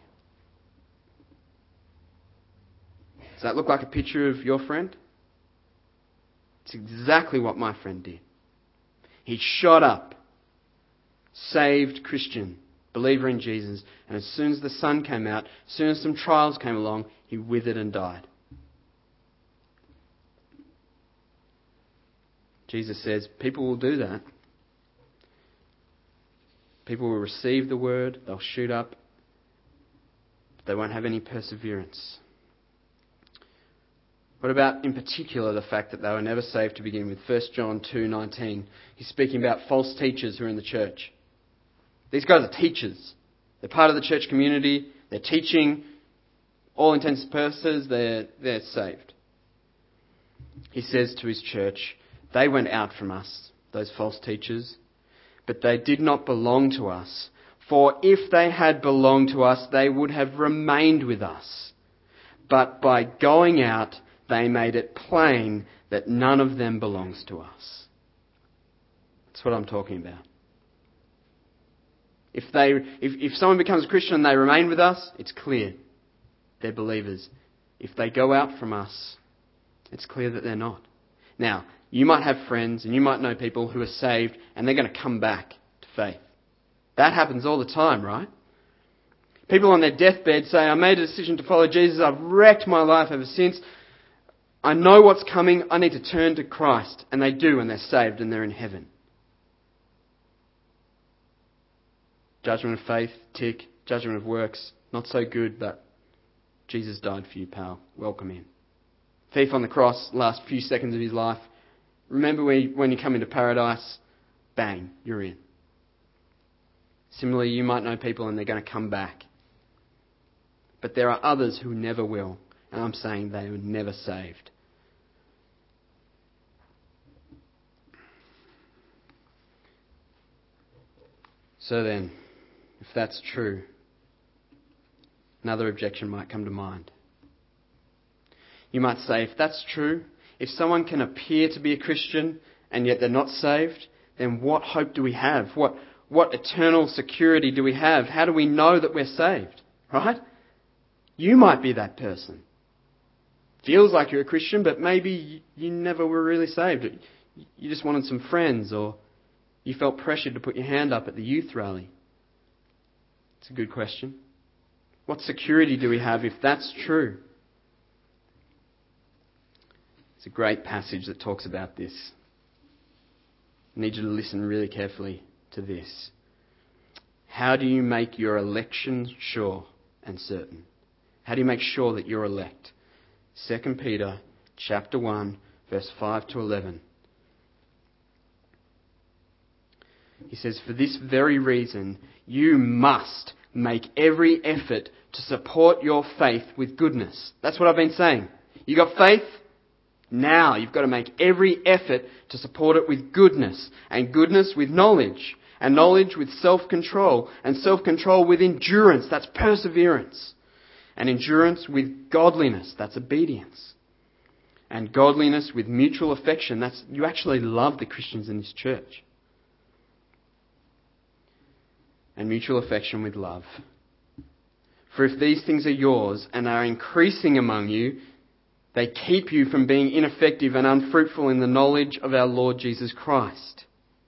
Does that look like a picture of your friend? It's exactly what my friend did. He shot up, saved Christian, believer in Jesus, and as soon as the sun came out, as soon as some trials came along, he withered and died. Jesus says people will do that. People will receive the word, they'll shoot up, but they won't have any perseverance. What about, in particular, the fact that they were never saved to begin with? First John two nineteen. He's speaking about false teachers who are in the church. These guys are teachers. They're part of the church community. They're teaching. All intents and purposes, they're, they're saved. He says to his church, "They went out from us, those false teachers, but they did not belong to us. For if they had belonged to us, they would have remained with us. But by going out, they made it plain that none of them belongs to us." That's what I'm talking about. If they, if, if someone becomes a Christian and they remain with us, it's clear they're believers. If they go out from us, it's clear that they're not. Now, you might have friends and you might know people who are saved and they're going to come back to faith. That happens all the time, right? People on their deathbed say, "I made a decision to follow Jesus. I've wrecked my life ever since. I know what's coming. I need to turn to Christ." And they do, and they're saved and they're in heaven. Judgment of faith, tick. Judgment of works, not so good, but Jesus died for you, pal. Welcome in. Thief on the cross, last few seconds of his life. Remember when you come into paradise, bang, you're in. Similarly, you might know people and they're going to come back. But there are others who never will. And I'm saying they were never saved. So then, if that's true, another objection might come to mind. You might say, if that's true, if someone can appear to be a Christian and yet they're not saved, then what hope do we have? What, what eternal security do we have? How do we know that we're saved? Right? You might be that person. Feels like you're a Christian, but maybe you never were really saved. You just wanted some friends, or you felt pressured to put your hand up at the youth rally. It's a good question. What security do we have if that's true? It's a great passage that talks about this. I need you to listen really carefully to this. How do you make your election sure and certain? How do you make sure that you're elect? Second Peter chapter one, verse five to eleven. He says, for this very reason, you must make every effort to support your faith with goodness. That's what I've been saying. You got faith? Now you've got to make every effort to support it with goodness, and goodness with knowledge, and knowledge with self-control, and self-control with endurance. That's perseverance. And endurance with godliness. That's obedience. And godliness with mutual affection. That's, you actually love the Christians in this church. And mutual affection with love. For if these things are yours and are increasing among you, they keep you from being ineffective and unfruitful in the knowledge of our Lord Jesus Christ.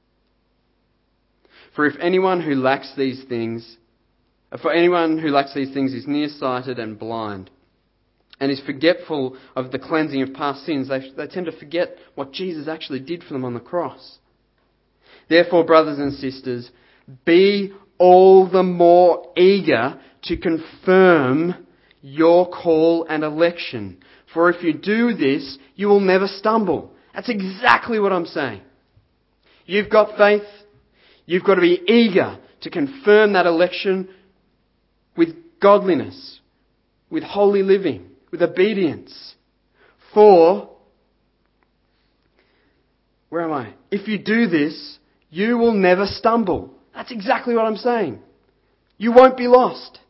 For if anyone who lacks these things, for anyone who lacks these things is nearsighted and blind, and is forgetful of the cleansing of past sins, they, they tend to forget what Jesus actually did for them on the cross. Therefore, brothers and sisters, be all the more eager to confirm your call and election. For if you do this, you will never stumble. That's exactly what I'm saying. You've got faith. You've got to be eager to confirm that election with godliness, with holy living, with obedience. For, where am I? If you do this, you will never stumble. That's exactly what I'm saying. You won't be lost.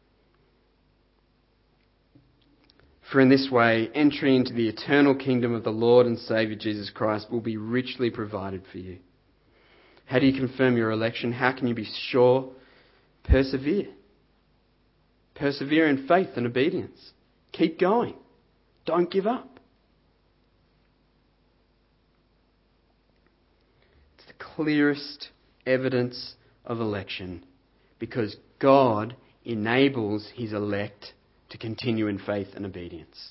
For in this way, entry into the eternal kingdom of the Lord and Saviour Jesus Christ will be richly provided for you. How do you confirm your election? How can you be sure? Persevere. Persevere in faith and obedience. Keep going. Don't give up. It's the clearest evidence of election because God enables His elect to continue in faith and obedience.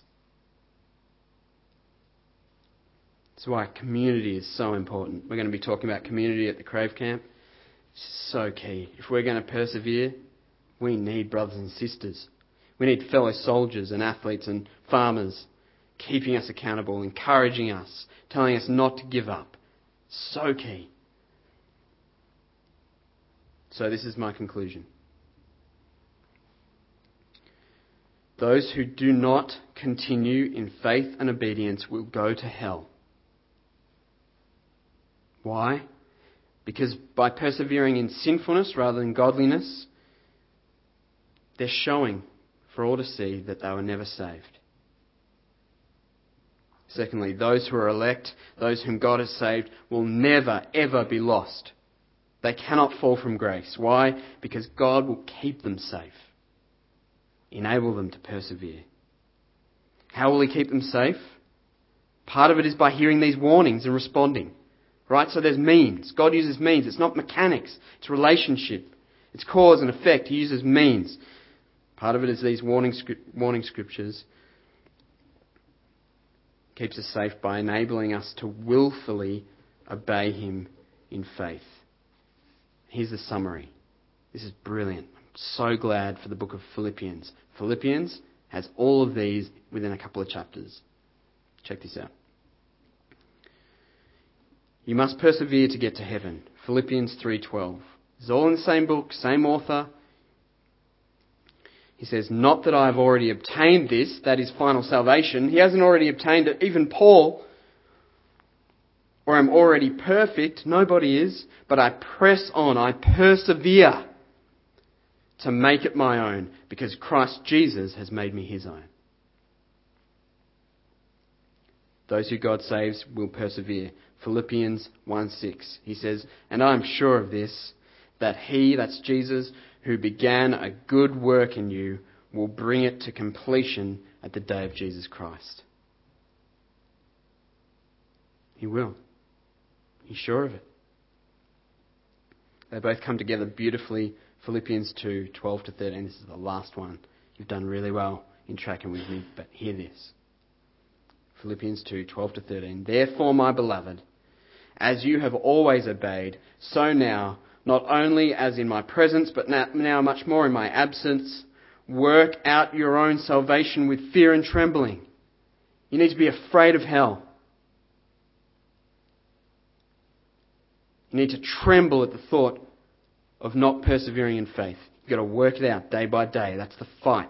That's why community is so important. We're going to be talking about community at the Crave Camp. It's so key. If we're going to persevere, we need brothers and sisters. We need fellow soldiers and athletes and farmers keeping us accountable, encouraging us, telling us not to give up. So key. So this is my conclusion. Those who do not continue in faith and obedience will go to hell. Why? Because by persevering in sinfulness rather than godliness, they're showing for all to see that they were never saved. Secondly, those who are elect, those whom God has saved, will never, ever be lost. They cannot fall from grace. Why? Because God will keep them safe. Enable them to persevere. How will He keep them safe? Part of it is by hearing these warnings and responding. Right? So there's means. God uses means. It's not mechanics. It's relationship. It's cause and effect. He uses means. Part of it is these warning, warning scriptures. Keeps us safe by enabling us to willfully obey Him in faith. Here's the summary. This is brilliant. I'm so glad for the book of Philippians. Philippians has all of these within a couple of chapters. Check this out. You must persevere to get to heaven. Philippians three twelve. It's all in the same book, same author. He says, not that I have already obtained this, that is final salvation. He hasn't already obtained it. Even Paul, or I'm already perfect. Nobody is. But I press on. I persevere to make it my own because Christ Jesus has made me His own. Those who God saves will persevere. Philippians one six. He says, and I am sure of this, that he, that's Jesus, who began a good work in you, will bring it to completion at the day of Jesus Christ. He will. He's sure of it. They both come together beautifully. Philippians two twelve to thirteen. This is the last one. You've done really well in tracking with me, but hear this. Philippians two twelve to thirteen. Therefore, my beloved, as you have always obeyed, so now, not only as in my presence, but now much more in my absence, work out your own salvation with fear and trembling. You need to be afraid of hell. You need to tremble at the thought of not persevering in faith. You've got to work it out day by day. That's the fight.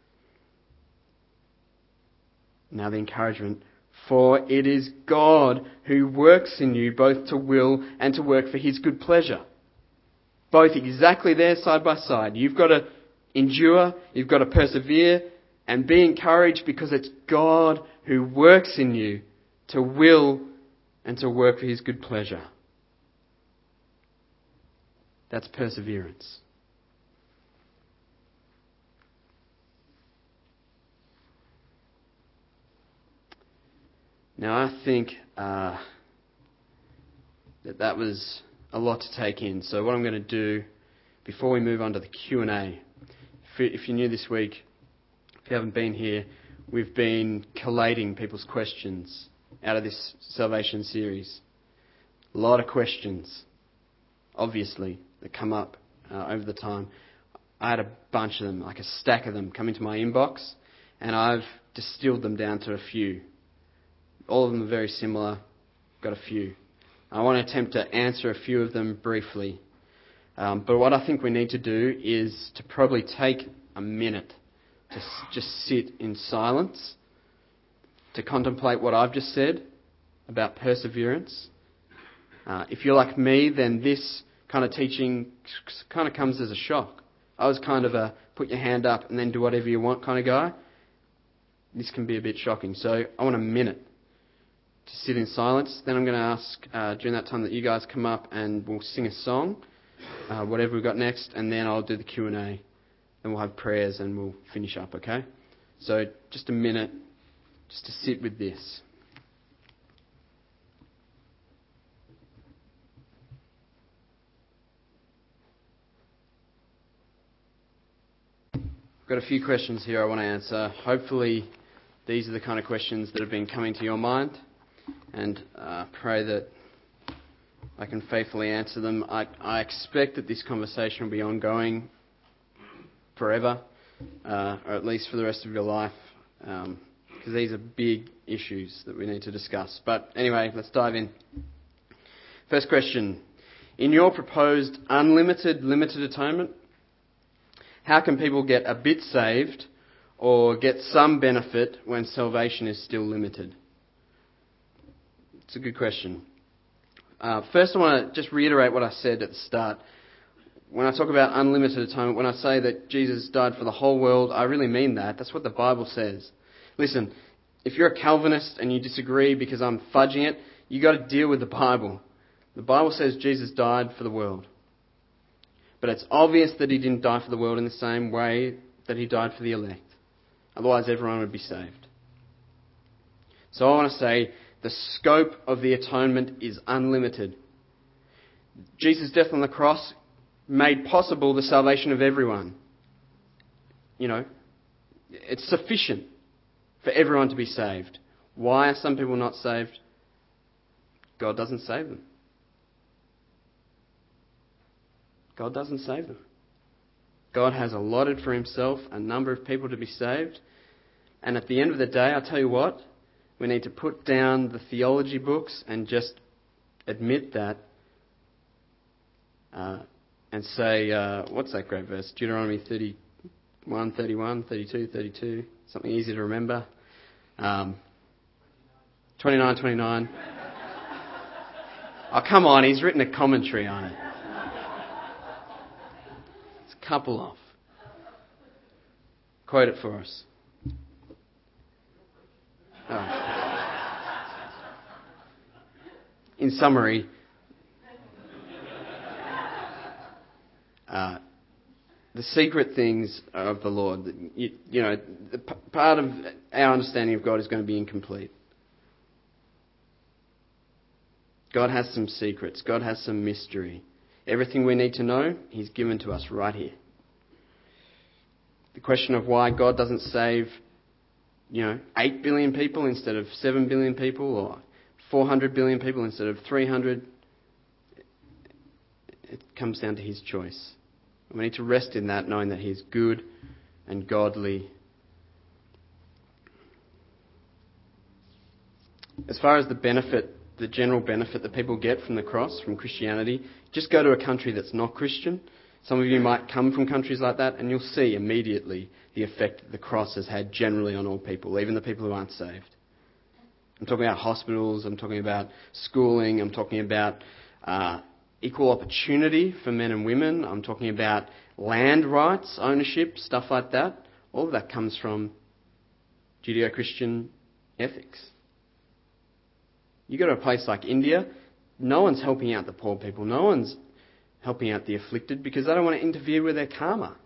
Now the encouragement. For it is God who works in you both to will and to work for his good pleasure. Both exactly there side by side. You've got to endure, you've got to persevere and be encouraged because it's God who works in you to will and to work for his good pleasure. That's perseverance. Now I think uh, that that was a lot to take in. So what I'm going to do before we move on to the Q and A, if you're new this week, if you haven't been here, we've been collating people's questions out of this salvation series. A lot of questions, obviously, that come up uh, over the time. I had a bunch of them, like a stack of them, come into my inbox, and I've distilled them down to a few. All of them are very similar. Got a few. I want to attempt to answer a few of them briefly. Um, but what I think we need to do is to probably take a minute to s- just sit in silence, to contemplate what I've just said about perseverance. Uh, if you're like me, then this kind of teaching kind of comes as a shock. I was kind of a put your hand up and then do whatever you want kind of guy. This can be a bit shocking. So I want a minute to sit in silence. Then I'm going to ask uh, during that time that you guys come up and we'll sing a song, uh, whatever we've got next, and then I'll do the Q and A. Then we'll have prayers and we'll finish up, okay? So just a minute just to sit with this. I've got a few questions here I want to answer. Hopefully these are the kind of questions that have been coming to your mind, and uh, pray that I can faithfully answer them. I, I expect that this conversation will be ongoing forever, uh, or at least for the rest of your life, because um, these are big issues that we need to discuss. But anyway, let's dive in. First question. In your proposed unlimited, limited atonement, how can people get a bit saved or get some benefit when salvation is still limited? It's a good question. Uh, first, I want to just reiterate what I said at the start. When I talk about unlimited atonement, when I say that Jesus died for the whole world, I really mean that. That's what the Bible says. Listen, if you're a Calvinist and you disagree because I'm fudging it, you got to deal with the Bible. The Bible says Jesus died for the world. But it's obvious that he didn't die for the world in the same way that he died for the elect. Otherwise, everyone would be saved. So I want to say the scope of the atonement is unlimited. Jesus' death on the cross made possible the salvation of everyone. You know, it's sufficient for everyone to be saved. Why are some people not saved? God doesn't save them. God doesn't save them. God has allotted for himself a number of people to be saved. And at the end of the day, I'll tell you what, we need to put down the theology books and just admit that uh, and say, uh, what's that great verse? Deuteronomy thirty-one, thirty-one, thirty-two, thirty-two, something easy to remember. Um, twenty-nine, twenty-nine. Oh, come on, he's written a commentary on it. It's a couple off. Quote it for us. Oh. in summary, uh, the secret things of the Lord, you, you know, the p- part of our understanding of God is going to be incomplete. God has some secrets. God has some mystery. Everything we need to know, He's given to us right here. The question of why God doesn't save, you know, eight billion people instead of seven billion people, or four hundred billion people instead of three hundred, it comes down to His choice. And we need to rest in that, knowing that He is good and godly. As far as the benefit, the general benefit that people get from the cross, from Christianity, just go to a country that's not Christian. Some of you might come from countries like that, and you'll see immediately the effect that the cross has had generally on all people, even the people who aren't saved. I'm talking about hospitals, I'm talking about schooling, I'm talking about uh, equal opportunity for men and women, I'm talking about land rights, ownership, stuff like that. All of that comes from Judeo-Christian ethics. You go to a place like India, no one's helping out the poor people, no one's helping out the afflicted because they don't want to interfere with their karma.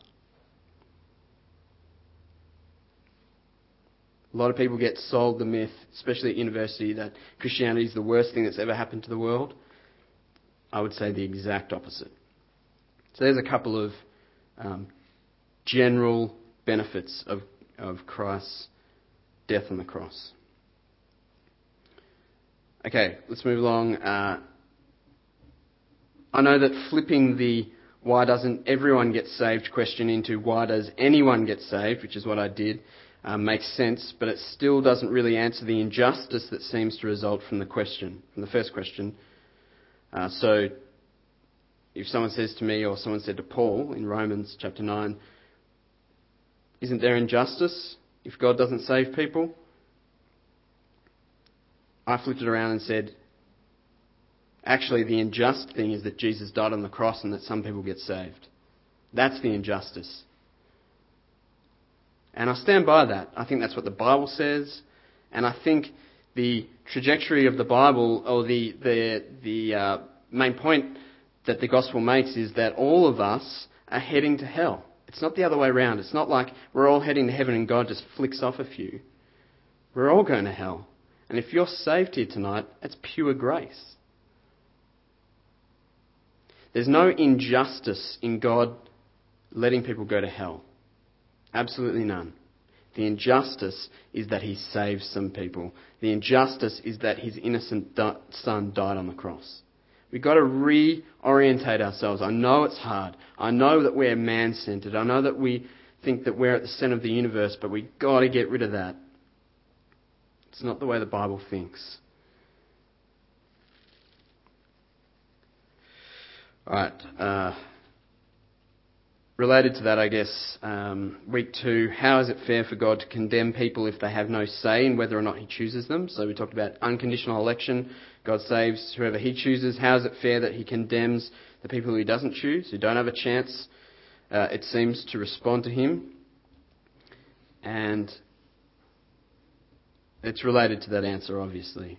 A lot of people get sold the myth, especially at university, that Christianity is the worst thing that's ever happened to the world. I would say the exact opposite. So there's a couple of um, general benefits of, of Christ's death on the cross. Okay, let's move along. Uh, I know that flipping the why doesn't everyone get saved question into why does anyone get saved, which is what I did, um, makes sense, but it still doesn't really answer the injustice that seems to result from the question, from the first question. Uh, so if someone says to me, or someone said to Paul in Romans chapter nine, isn't there injustice if God doesn't save people? I flipped it around and said, actually, the unjust thing is that Jesus died on the cross and that some people get saved. That's the injustice. And I stand by that. I think that's what the Bible says. And I think the trajectory of the Bible, or the, the, the uh, main point that the gospel makes, is that all of us are heading to hell. It's not the other way around. It's not like we're all heading to heaven and God just flicks off a few. We're all going to hell. And if you're saved here tonight, it's pure grace. There's no injustice in God letting people go to hell. Absolutely none. The injustice is that He saves some people. The injustice is that His innocent di- son died on the cross. We've got to reorientate ourselves. I know it's hard. I know that we're man-centered. I know that we think that we're at the centre of the universe, but we've got to get rid of that. It's not the way the Bible thinks. Alright, uh, related to that, I guess, um, week two, how is it fair for God to condemn people if they have no say in whether or not He chooses them? So we talked about unconditional election. God saves whoever He chooses. How is it fair that He condemns the people who He doesn't choose, who don't have a chance, uh, it seems, to respond to Him? And it's related to that answer, obviously.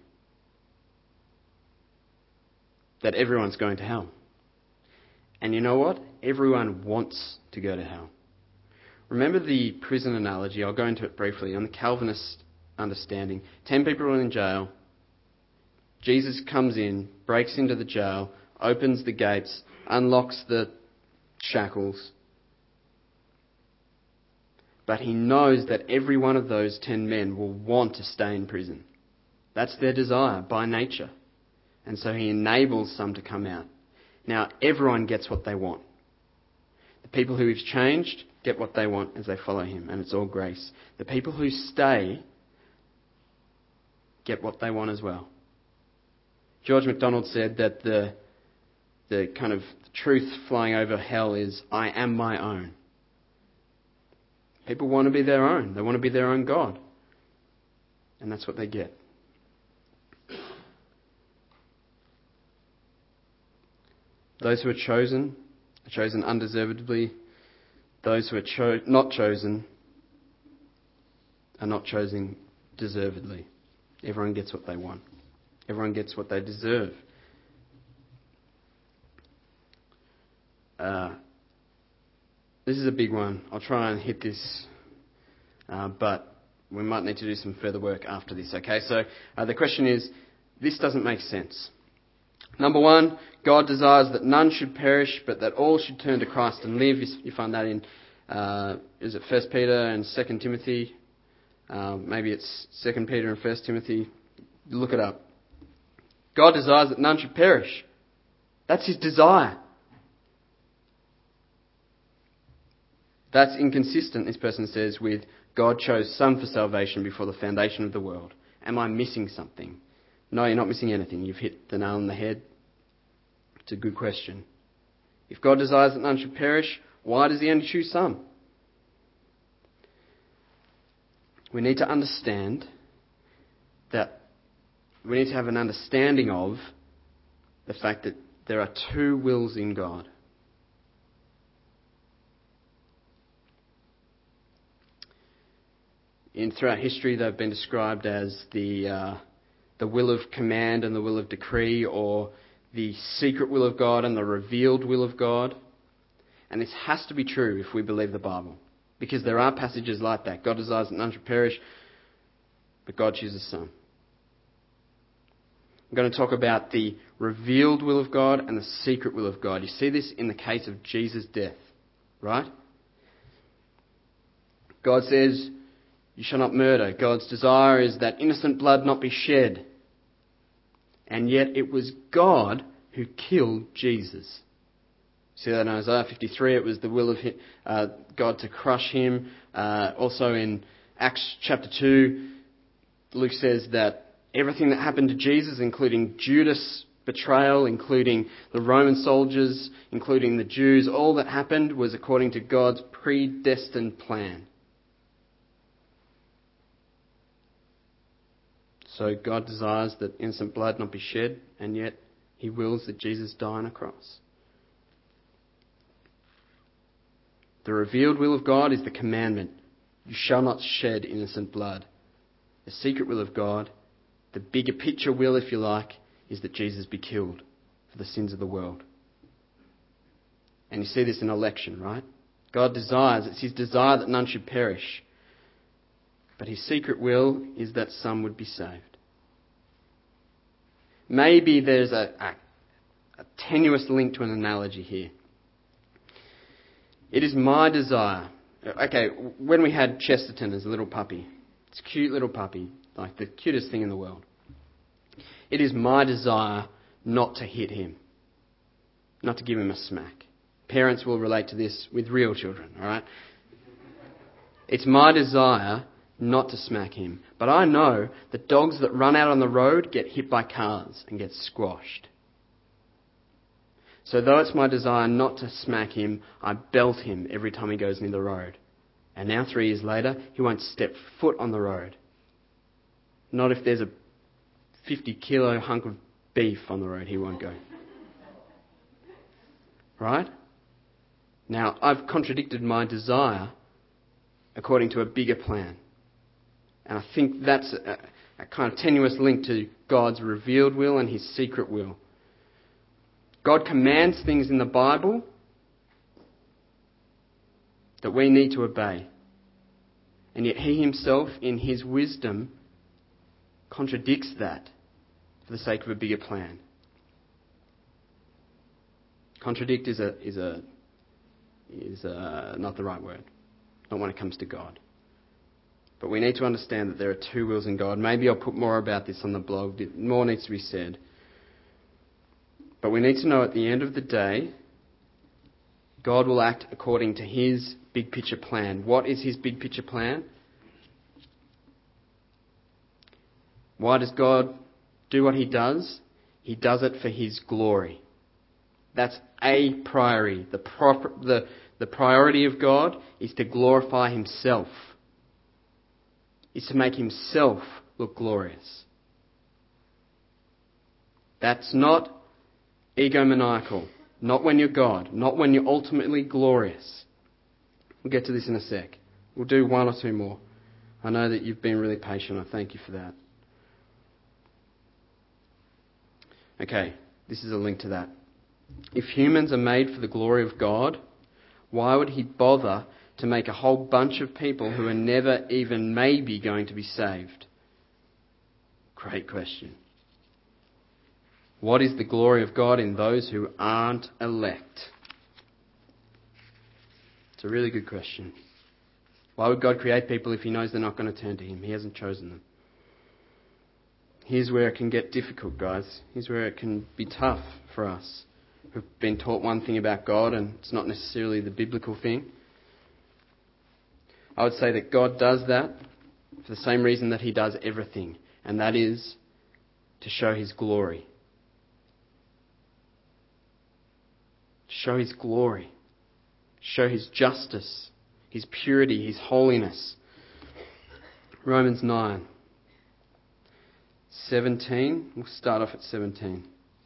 That everyone's going to hell. And you know what? Everyone wants to go to hell. Remember the prison analogy? I'll go into it briefly. On the Calvinist understanding, ten people are in jail. Jesus comes in, breaks into the jail, opens the gates, unlocks the shackles. But He knows that every one of those ten men will want to stay in prison. That's their desire by nature. And so He enables some to come out. Now, everyone gets what they want. The people who He's changed get what they want as they follow Him, and it's all grace. The people who stay get what they want as well. George MacDonald said that the, the kind of truth flying over hell is, I am my own. People want to be their own. They want to be their own God. And that's what they get. Those who are chosen are chosen undeservedly. Those who are cho- not chosen are not chosen deservedly. Everyone gets what they want. Everyone gets what they deserve. Uh, this is a big one. I'll try and hit this, uh, but we might need to do some further work after this, okay? So uh, the question is, this doesn't make sense. Number one, God desires that none should perish, but that all should turn to Christ and live. You find that in, uh, is it First Peter and Second Timothy? Uh, maybe it's Second Peter and First Timothy. Look it up. God desires that none should perish. That's his desire. That's inconsistent, this person says, with God chose some for salvation before the foundation of the world. Am I missing something? No, you're not missing anything. You've hit the nail on the head. It's a good question. If God desires that none should perish, why does he only choose some? We need to understand that we need to have an understanding of the fact that there are two wills in God. In throughout history, they've been described as the uh, the will of command and the will of decree, or the secret will of God and the revealed will of God. And this has to be true if we believe the Bible, because there are passages like that. God desires that none should perish, but God chooses some. I'm going to talk about the revealed will of God and the secret will of God. You see this in the case of Jesus' death, right? God says, you shall not murder. God's desire is that innocent blood not be shed. And yet it was God who killed Jesus. See that in Isaiah fifty-three, it was the will of him, uh, God to crush him. Uh, also in Acts chapter two, Luke says that everything that happened to Jesus, including Judas' betrayal, including the Roman soldiers, including the Jews, all that happened was according to God's predestined plan. So God desires that innocent blood not be shed, and yet he wills that Jesus die on a cross. The revealed will of God is the commandment, you shall not shed innocent blood. The secret will of God, the bigger picture will, if you like, is that Jesus be killed for the sins of the world. And you see this in election, right? God desires, it's his desire that none should perish. But his secret will is that some would be saved. Maybe there's a, a, a tenuous link to an analogy here. It is my desire. Okay, when we had Chesterton as a little puppy, it's a cute little puppy, like the cutest thing in the world. It is my desire not to hit him, not to give him a smack. Parents will relate to this with real children, all right? It's my desire not to smack him. But I know that dogs that run out on the road get hit by cars and get squashed. So though it's my desire not to smack him, I belt him every time he goes near the road. And now, three years later, he won't step foot on the road. Not if there's a fifty kilo hunk of beef on the road, he won't go. Right? Now, I've contradicted my desire according to a bigger plan. And I think that's a, a kind of tenuous link to God's revealed will and his secret will. God commands things in the Bible that we need to obey. And yet he himself, in his wisdom, contradicts that for the sake of a bigger plan. Contradict is a is a is a, not the right word. Not when it comes to God. But we need to understand that there are two wills in God. Maybe I'll put more about this on the blog. More needs to be said. But we need to know at the end of the day, God will act according to his big picture plan. What is his big picture plan? Why does God do what he does? He does it for his glory. That's a priority. The, proper, the, the priority of God is to glorify himself. Is to make himself look glorious. That's not egomaniacal. Not when you're God. Not when you're ultimately glorious. We'll get to this in a sec. We'll do one or two more. I know that you've been really patient. I thank you for that. Okay, this is a link to that. If humans are made for the glory of God, why would he bother to make a whole bunch of people who are never even maybe going to be saved? Great question. What is the glory of God in those who aren't elect? It's a really good question. Why would God create people if he knows they're not going to turn to him? He hasn't chosen them. Here's where it can get difficult, guys. Here's where it can be tough for us who've been taught one thing about God and it's not necessarily the biblical thing. I would say that God does that for the same reason that he does everything, and that is to show his glory. Show his glory. Show his justice, his purity, his holiness. Romans nine. seventeen. We'll start off at seventeen.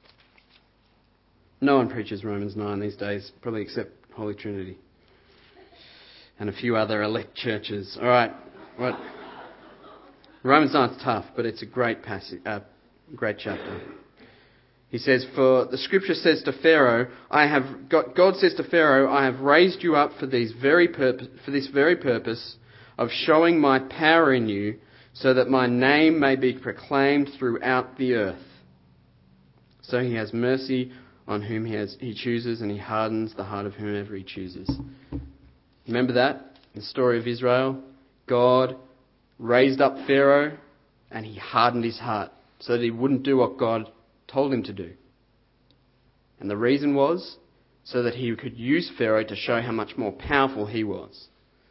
No one preaches Romans nine these days, probably except Holy Trinity. And a few other elect churches. All right. What? Romans nine is tough, but it's a great passage, uh, great chapter. He says, for the scripture says to Pharaoh, I have got, God says to Pharaoh, I have raised you up for these very purpose, for this very purpose of showing my power in you, so that my name may be proclaimed throughout the earth. So he has mercy on whom he, has, he chooses, and he hardens the heart of whomever he chooses. Remember that? In the story of Israel, God raised up Pharaoh and he hardened his heart so that he wouldn't do what God told him to do. And the reason was so that he could use Pharaoh to show how much more powerful he was.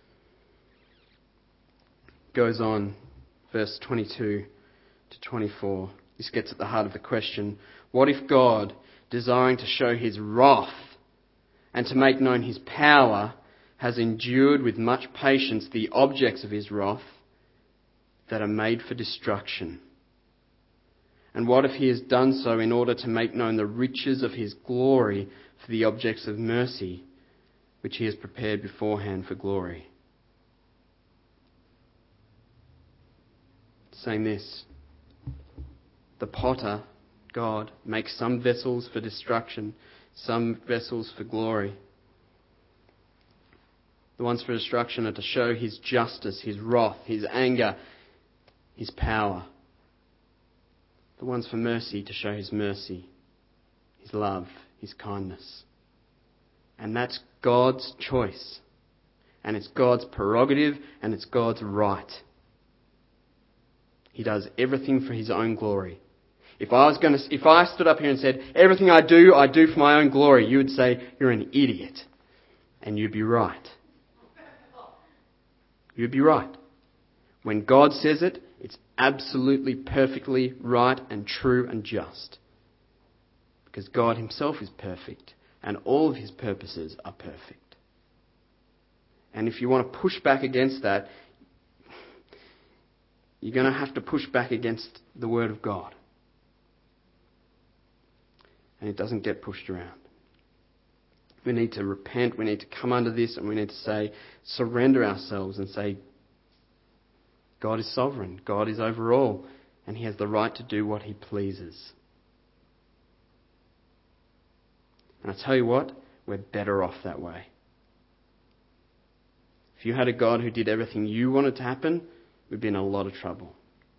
Goes on, verse twenty-two to twenty-four. This gets at the heart of the question. What if God, desiring to show his wrath and to make known his power, has endured with much patience the objects of his wrath that are made for destruction? And what if he has done so in order to make known the riches of his glory for the objects of mercy, which he has prepared beforehand for glory? Saying this, the potter, God, makes some vessels for destruction, some vessels for glory. The ones for destruction are to show his justice, his wrath, his anger, his power. The ones for mercy to show his mercy, his love, his kindness. And that's God's choice. And it's God's prerogative, and it's God's right. He does everything for his own glory. If I was going to, if I stood up here and said, everything I do, I do for my own glory, you would say, you're an idiot. And you'd be right. You'd be right. When God says it, it's absolutely, perfectly right and true and just. Because God himself is perfect, and all of his purposes are perfect. And if you want to push back against that, you're going to have to push back against the Word of God. And it doesn't get pushed around. We need to repent, we need to come under this, and we need to say, surrender ourselves and say, God is sovereign, God is over all, and he has the right to do what he pleases. And I tell you what, we're better off that way. If you had a God who did everything you wanted to happen, we'd be in a lot of trouble.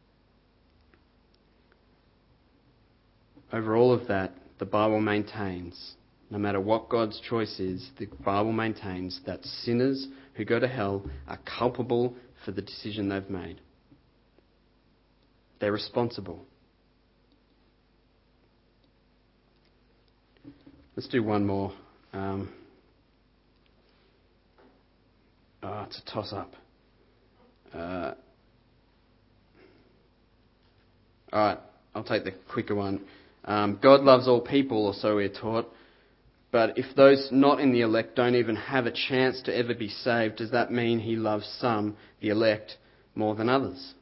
Over all of that, the Bible maintains, no matter what God's choice is, the Bible maintains that sinners who go to hell are culpable for the decision they've made. They're responsible. Let's do one more. Um, oh, it's a toss-up. Uh, all right, I'll take the quicker one. Um, God loves all people, or so we're taught. But if those not in the elect don't even have a chance to ever be saved, does that mean he loves some, the elect, more than others?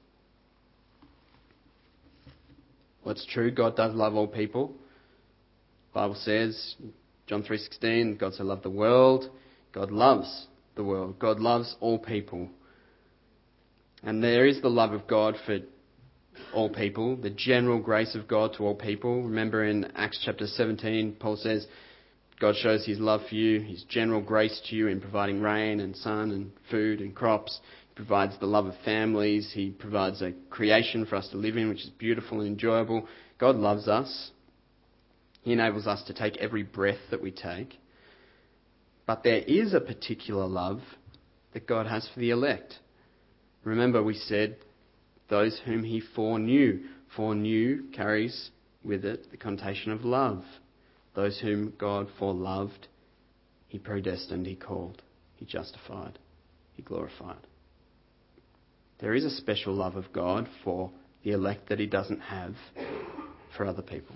Well, it's true, God does love all people. The Bible says, John three sixteen, God so loved the world. God loves the world. God loves all people. And there is the love of God for all people, the general grace of God to all people. Remember in Acts chapter seventeen, Paul says, God shows his love for you, his general grace to you in providing rain and sun and food and crops. He provides the love of families. He provides a creation for us to live in, which is beautiful and enjoyable. God loves us. He enables us to take every breath that we take. But there is a particular love that God has for the elect. Remember, we said those whom he foreknew. Foreknew carries with it the connotation of love. Those whom God foreloved, he predestined, he called, he justified, he glorified. There is a special love of God for the elect that he doesn't have for other people.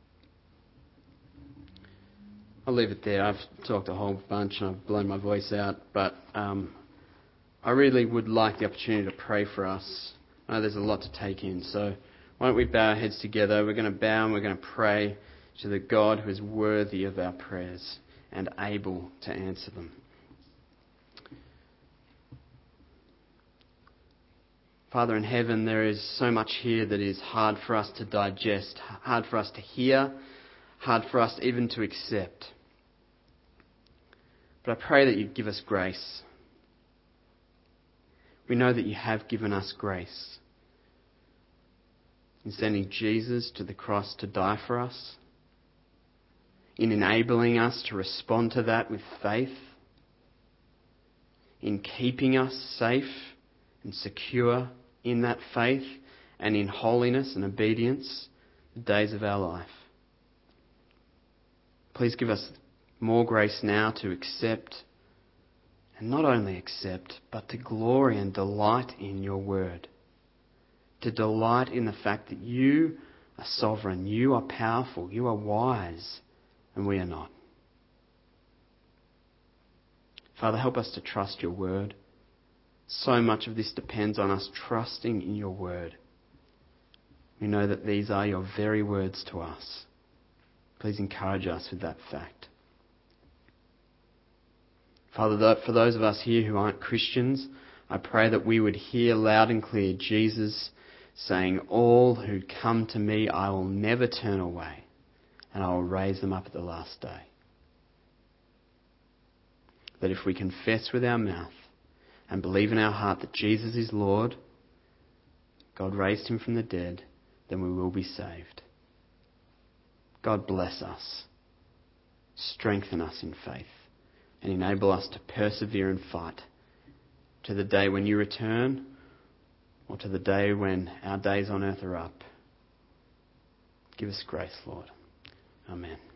I'll leave it there. I've talked a whole bunch and I've blown my voice out, but um, I really would like the opportunity to pray for us. I know there's a lot to take in, so why don't we bow our heads together? We're going to bow and we're going to pray to the God who is worthy of our prayers and able to answer them. Father in heaven, there is so much here that is hard for us to digest, hard for us to hear, hard for us even to accept. But I pray that you'd give us grace. We know that you have given us grace in sending Jesus to the cross to die for us, in enabling us to respond to that with faith, in keeping us safe and secure in that faith and in holiness and obedience the days of our life. Please give us more grace now to accept, and not only accept, but to glory and delight in your word. To delight in the fact that you are sovereign, you are powerful, you are wise, and we are not. Father, help us to trust your word. So much of this depends on us trusting in your word. We know that these are your very words to us. Please encourage us with that fact. Father, for those of us here who aren't Christians, I pray that we would hear loud and clear Jesus saying, all who come to me I will never turn away, and I will raise them up at the last day. That if we confess with our mouth and believe in our heart that Jesus is Lord, God raised him from the dead, then we will be saved. God bless us, strengthen us in faith, and enable us to persevere and fight to the day when you return, or to the day when our days on earth are up. Give us grace, Lord. Amen.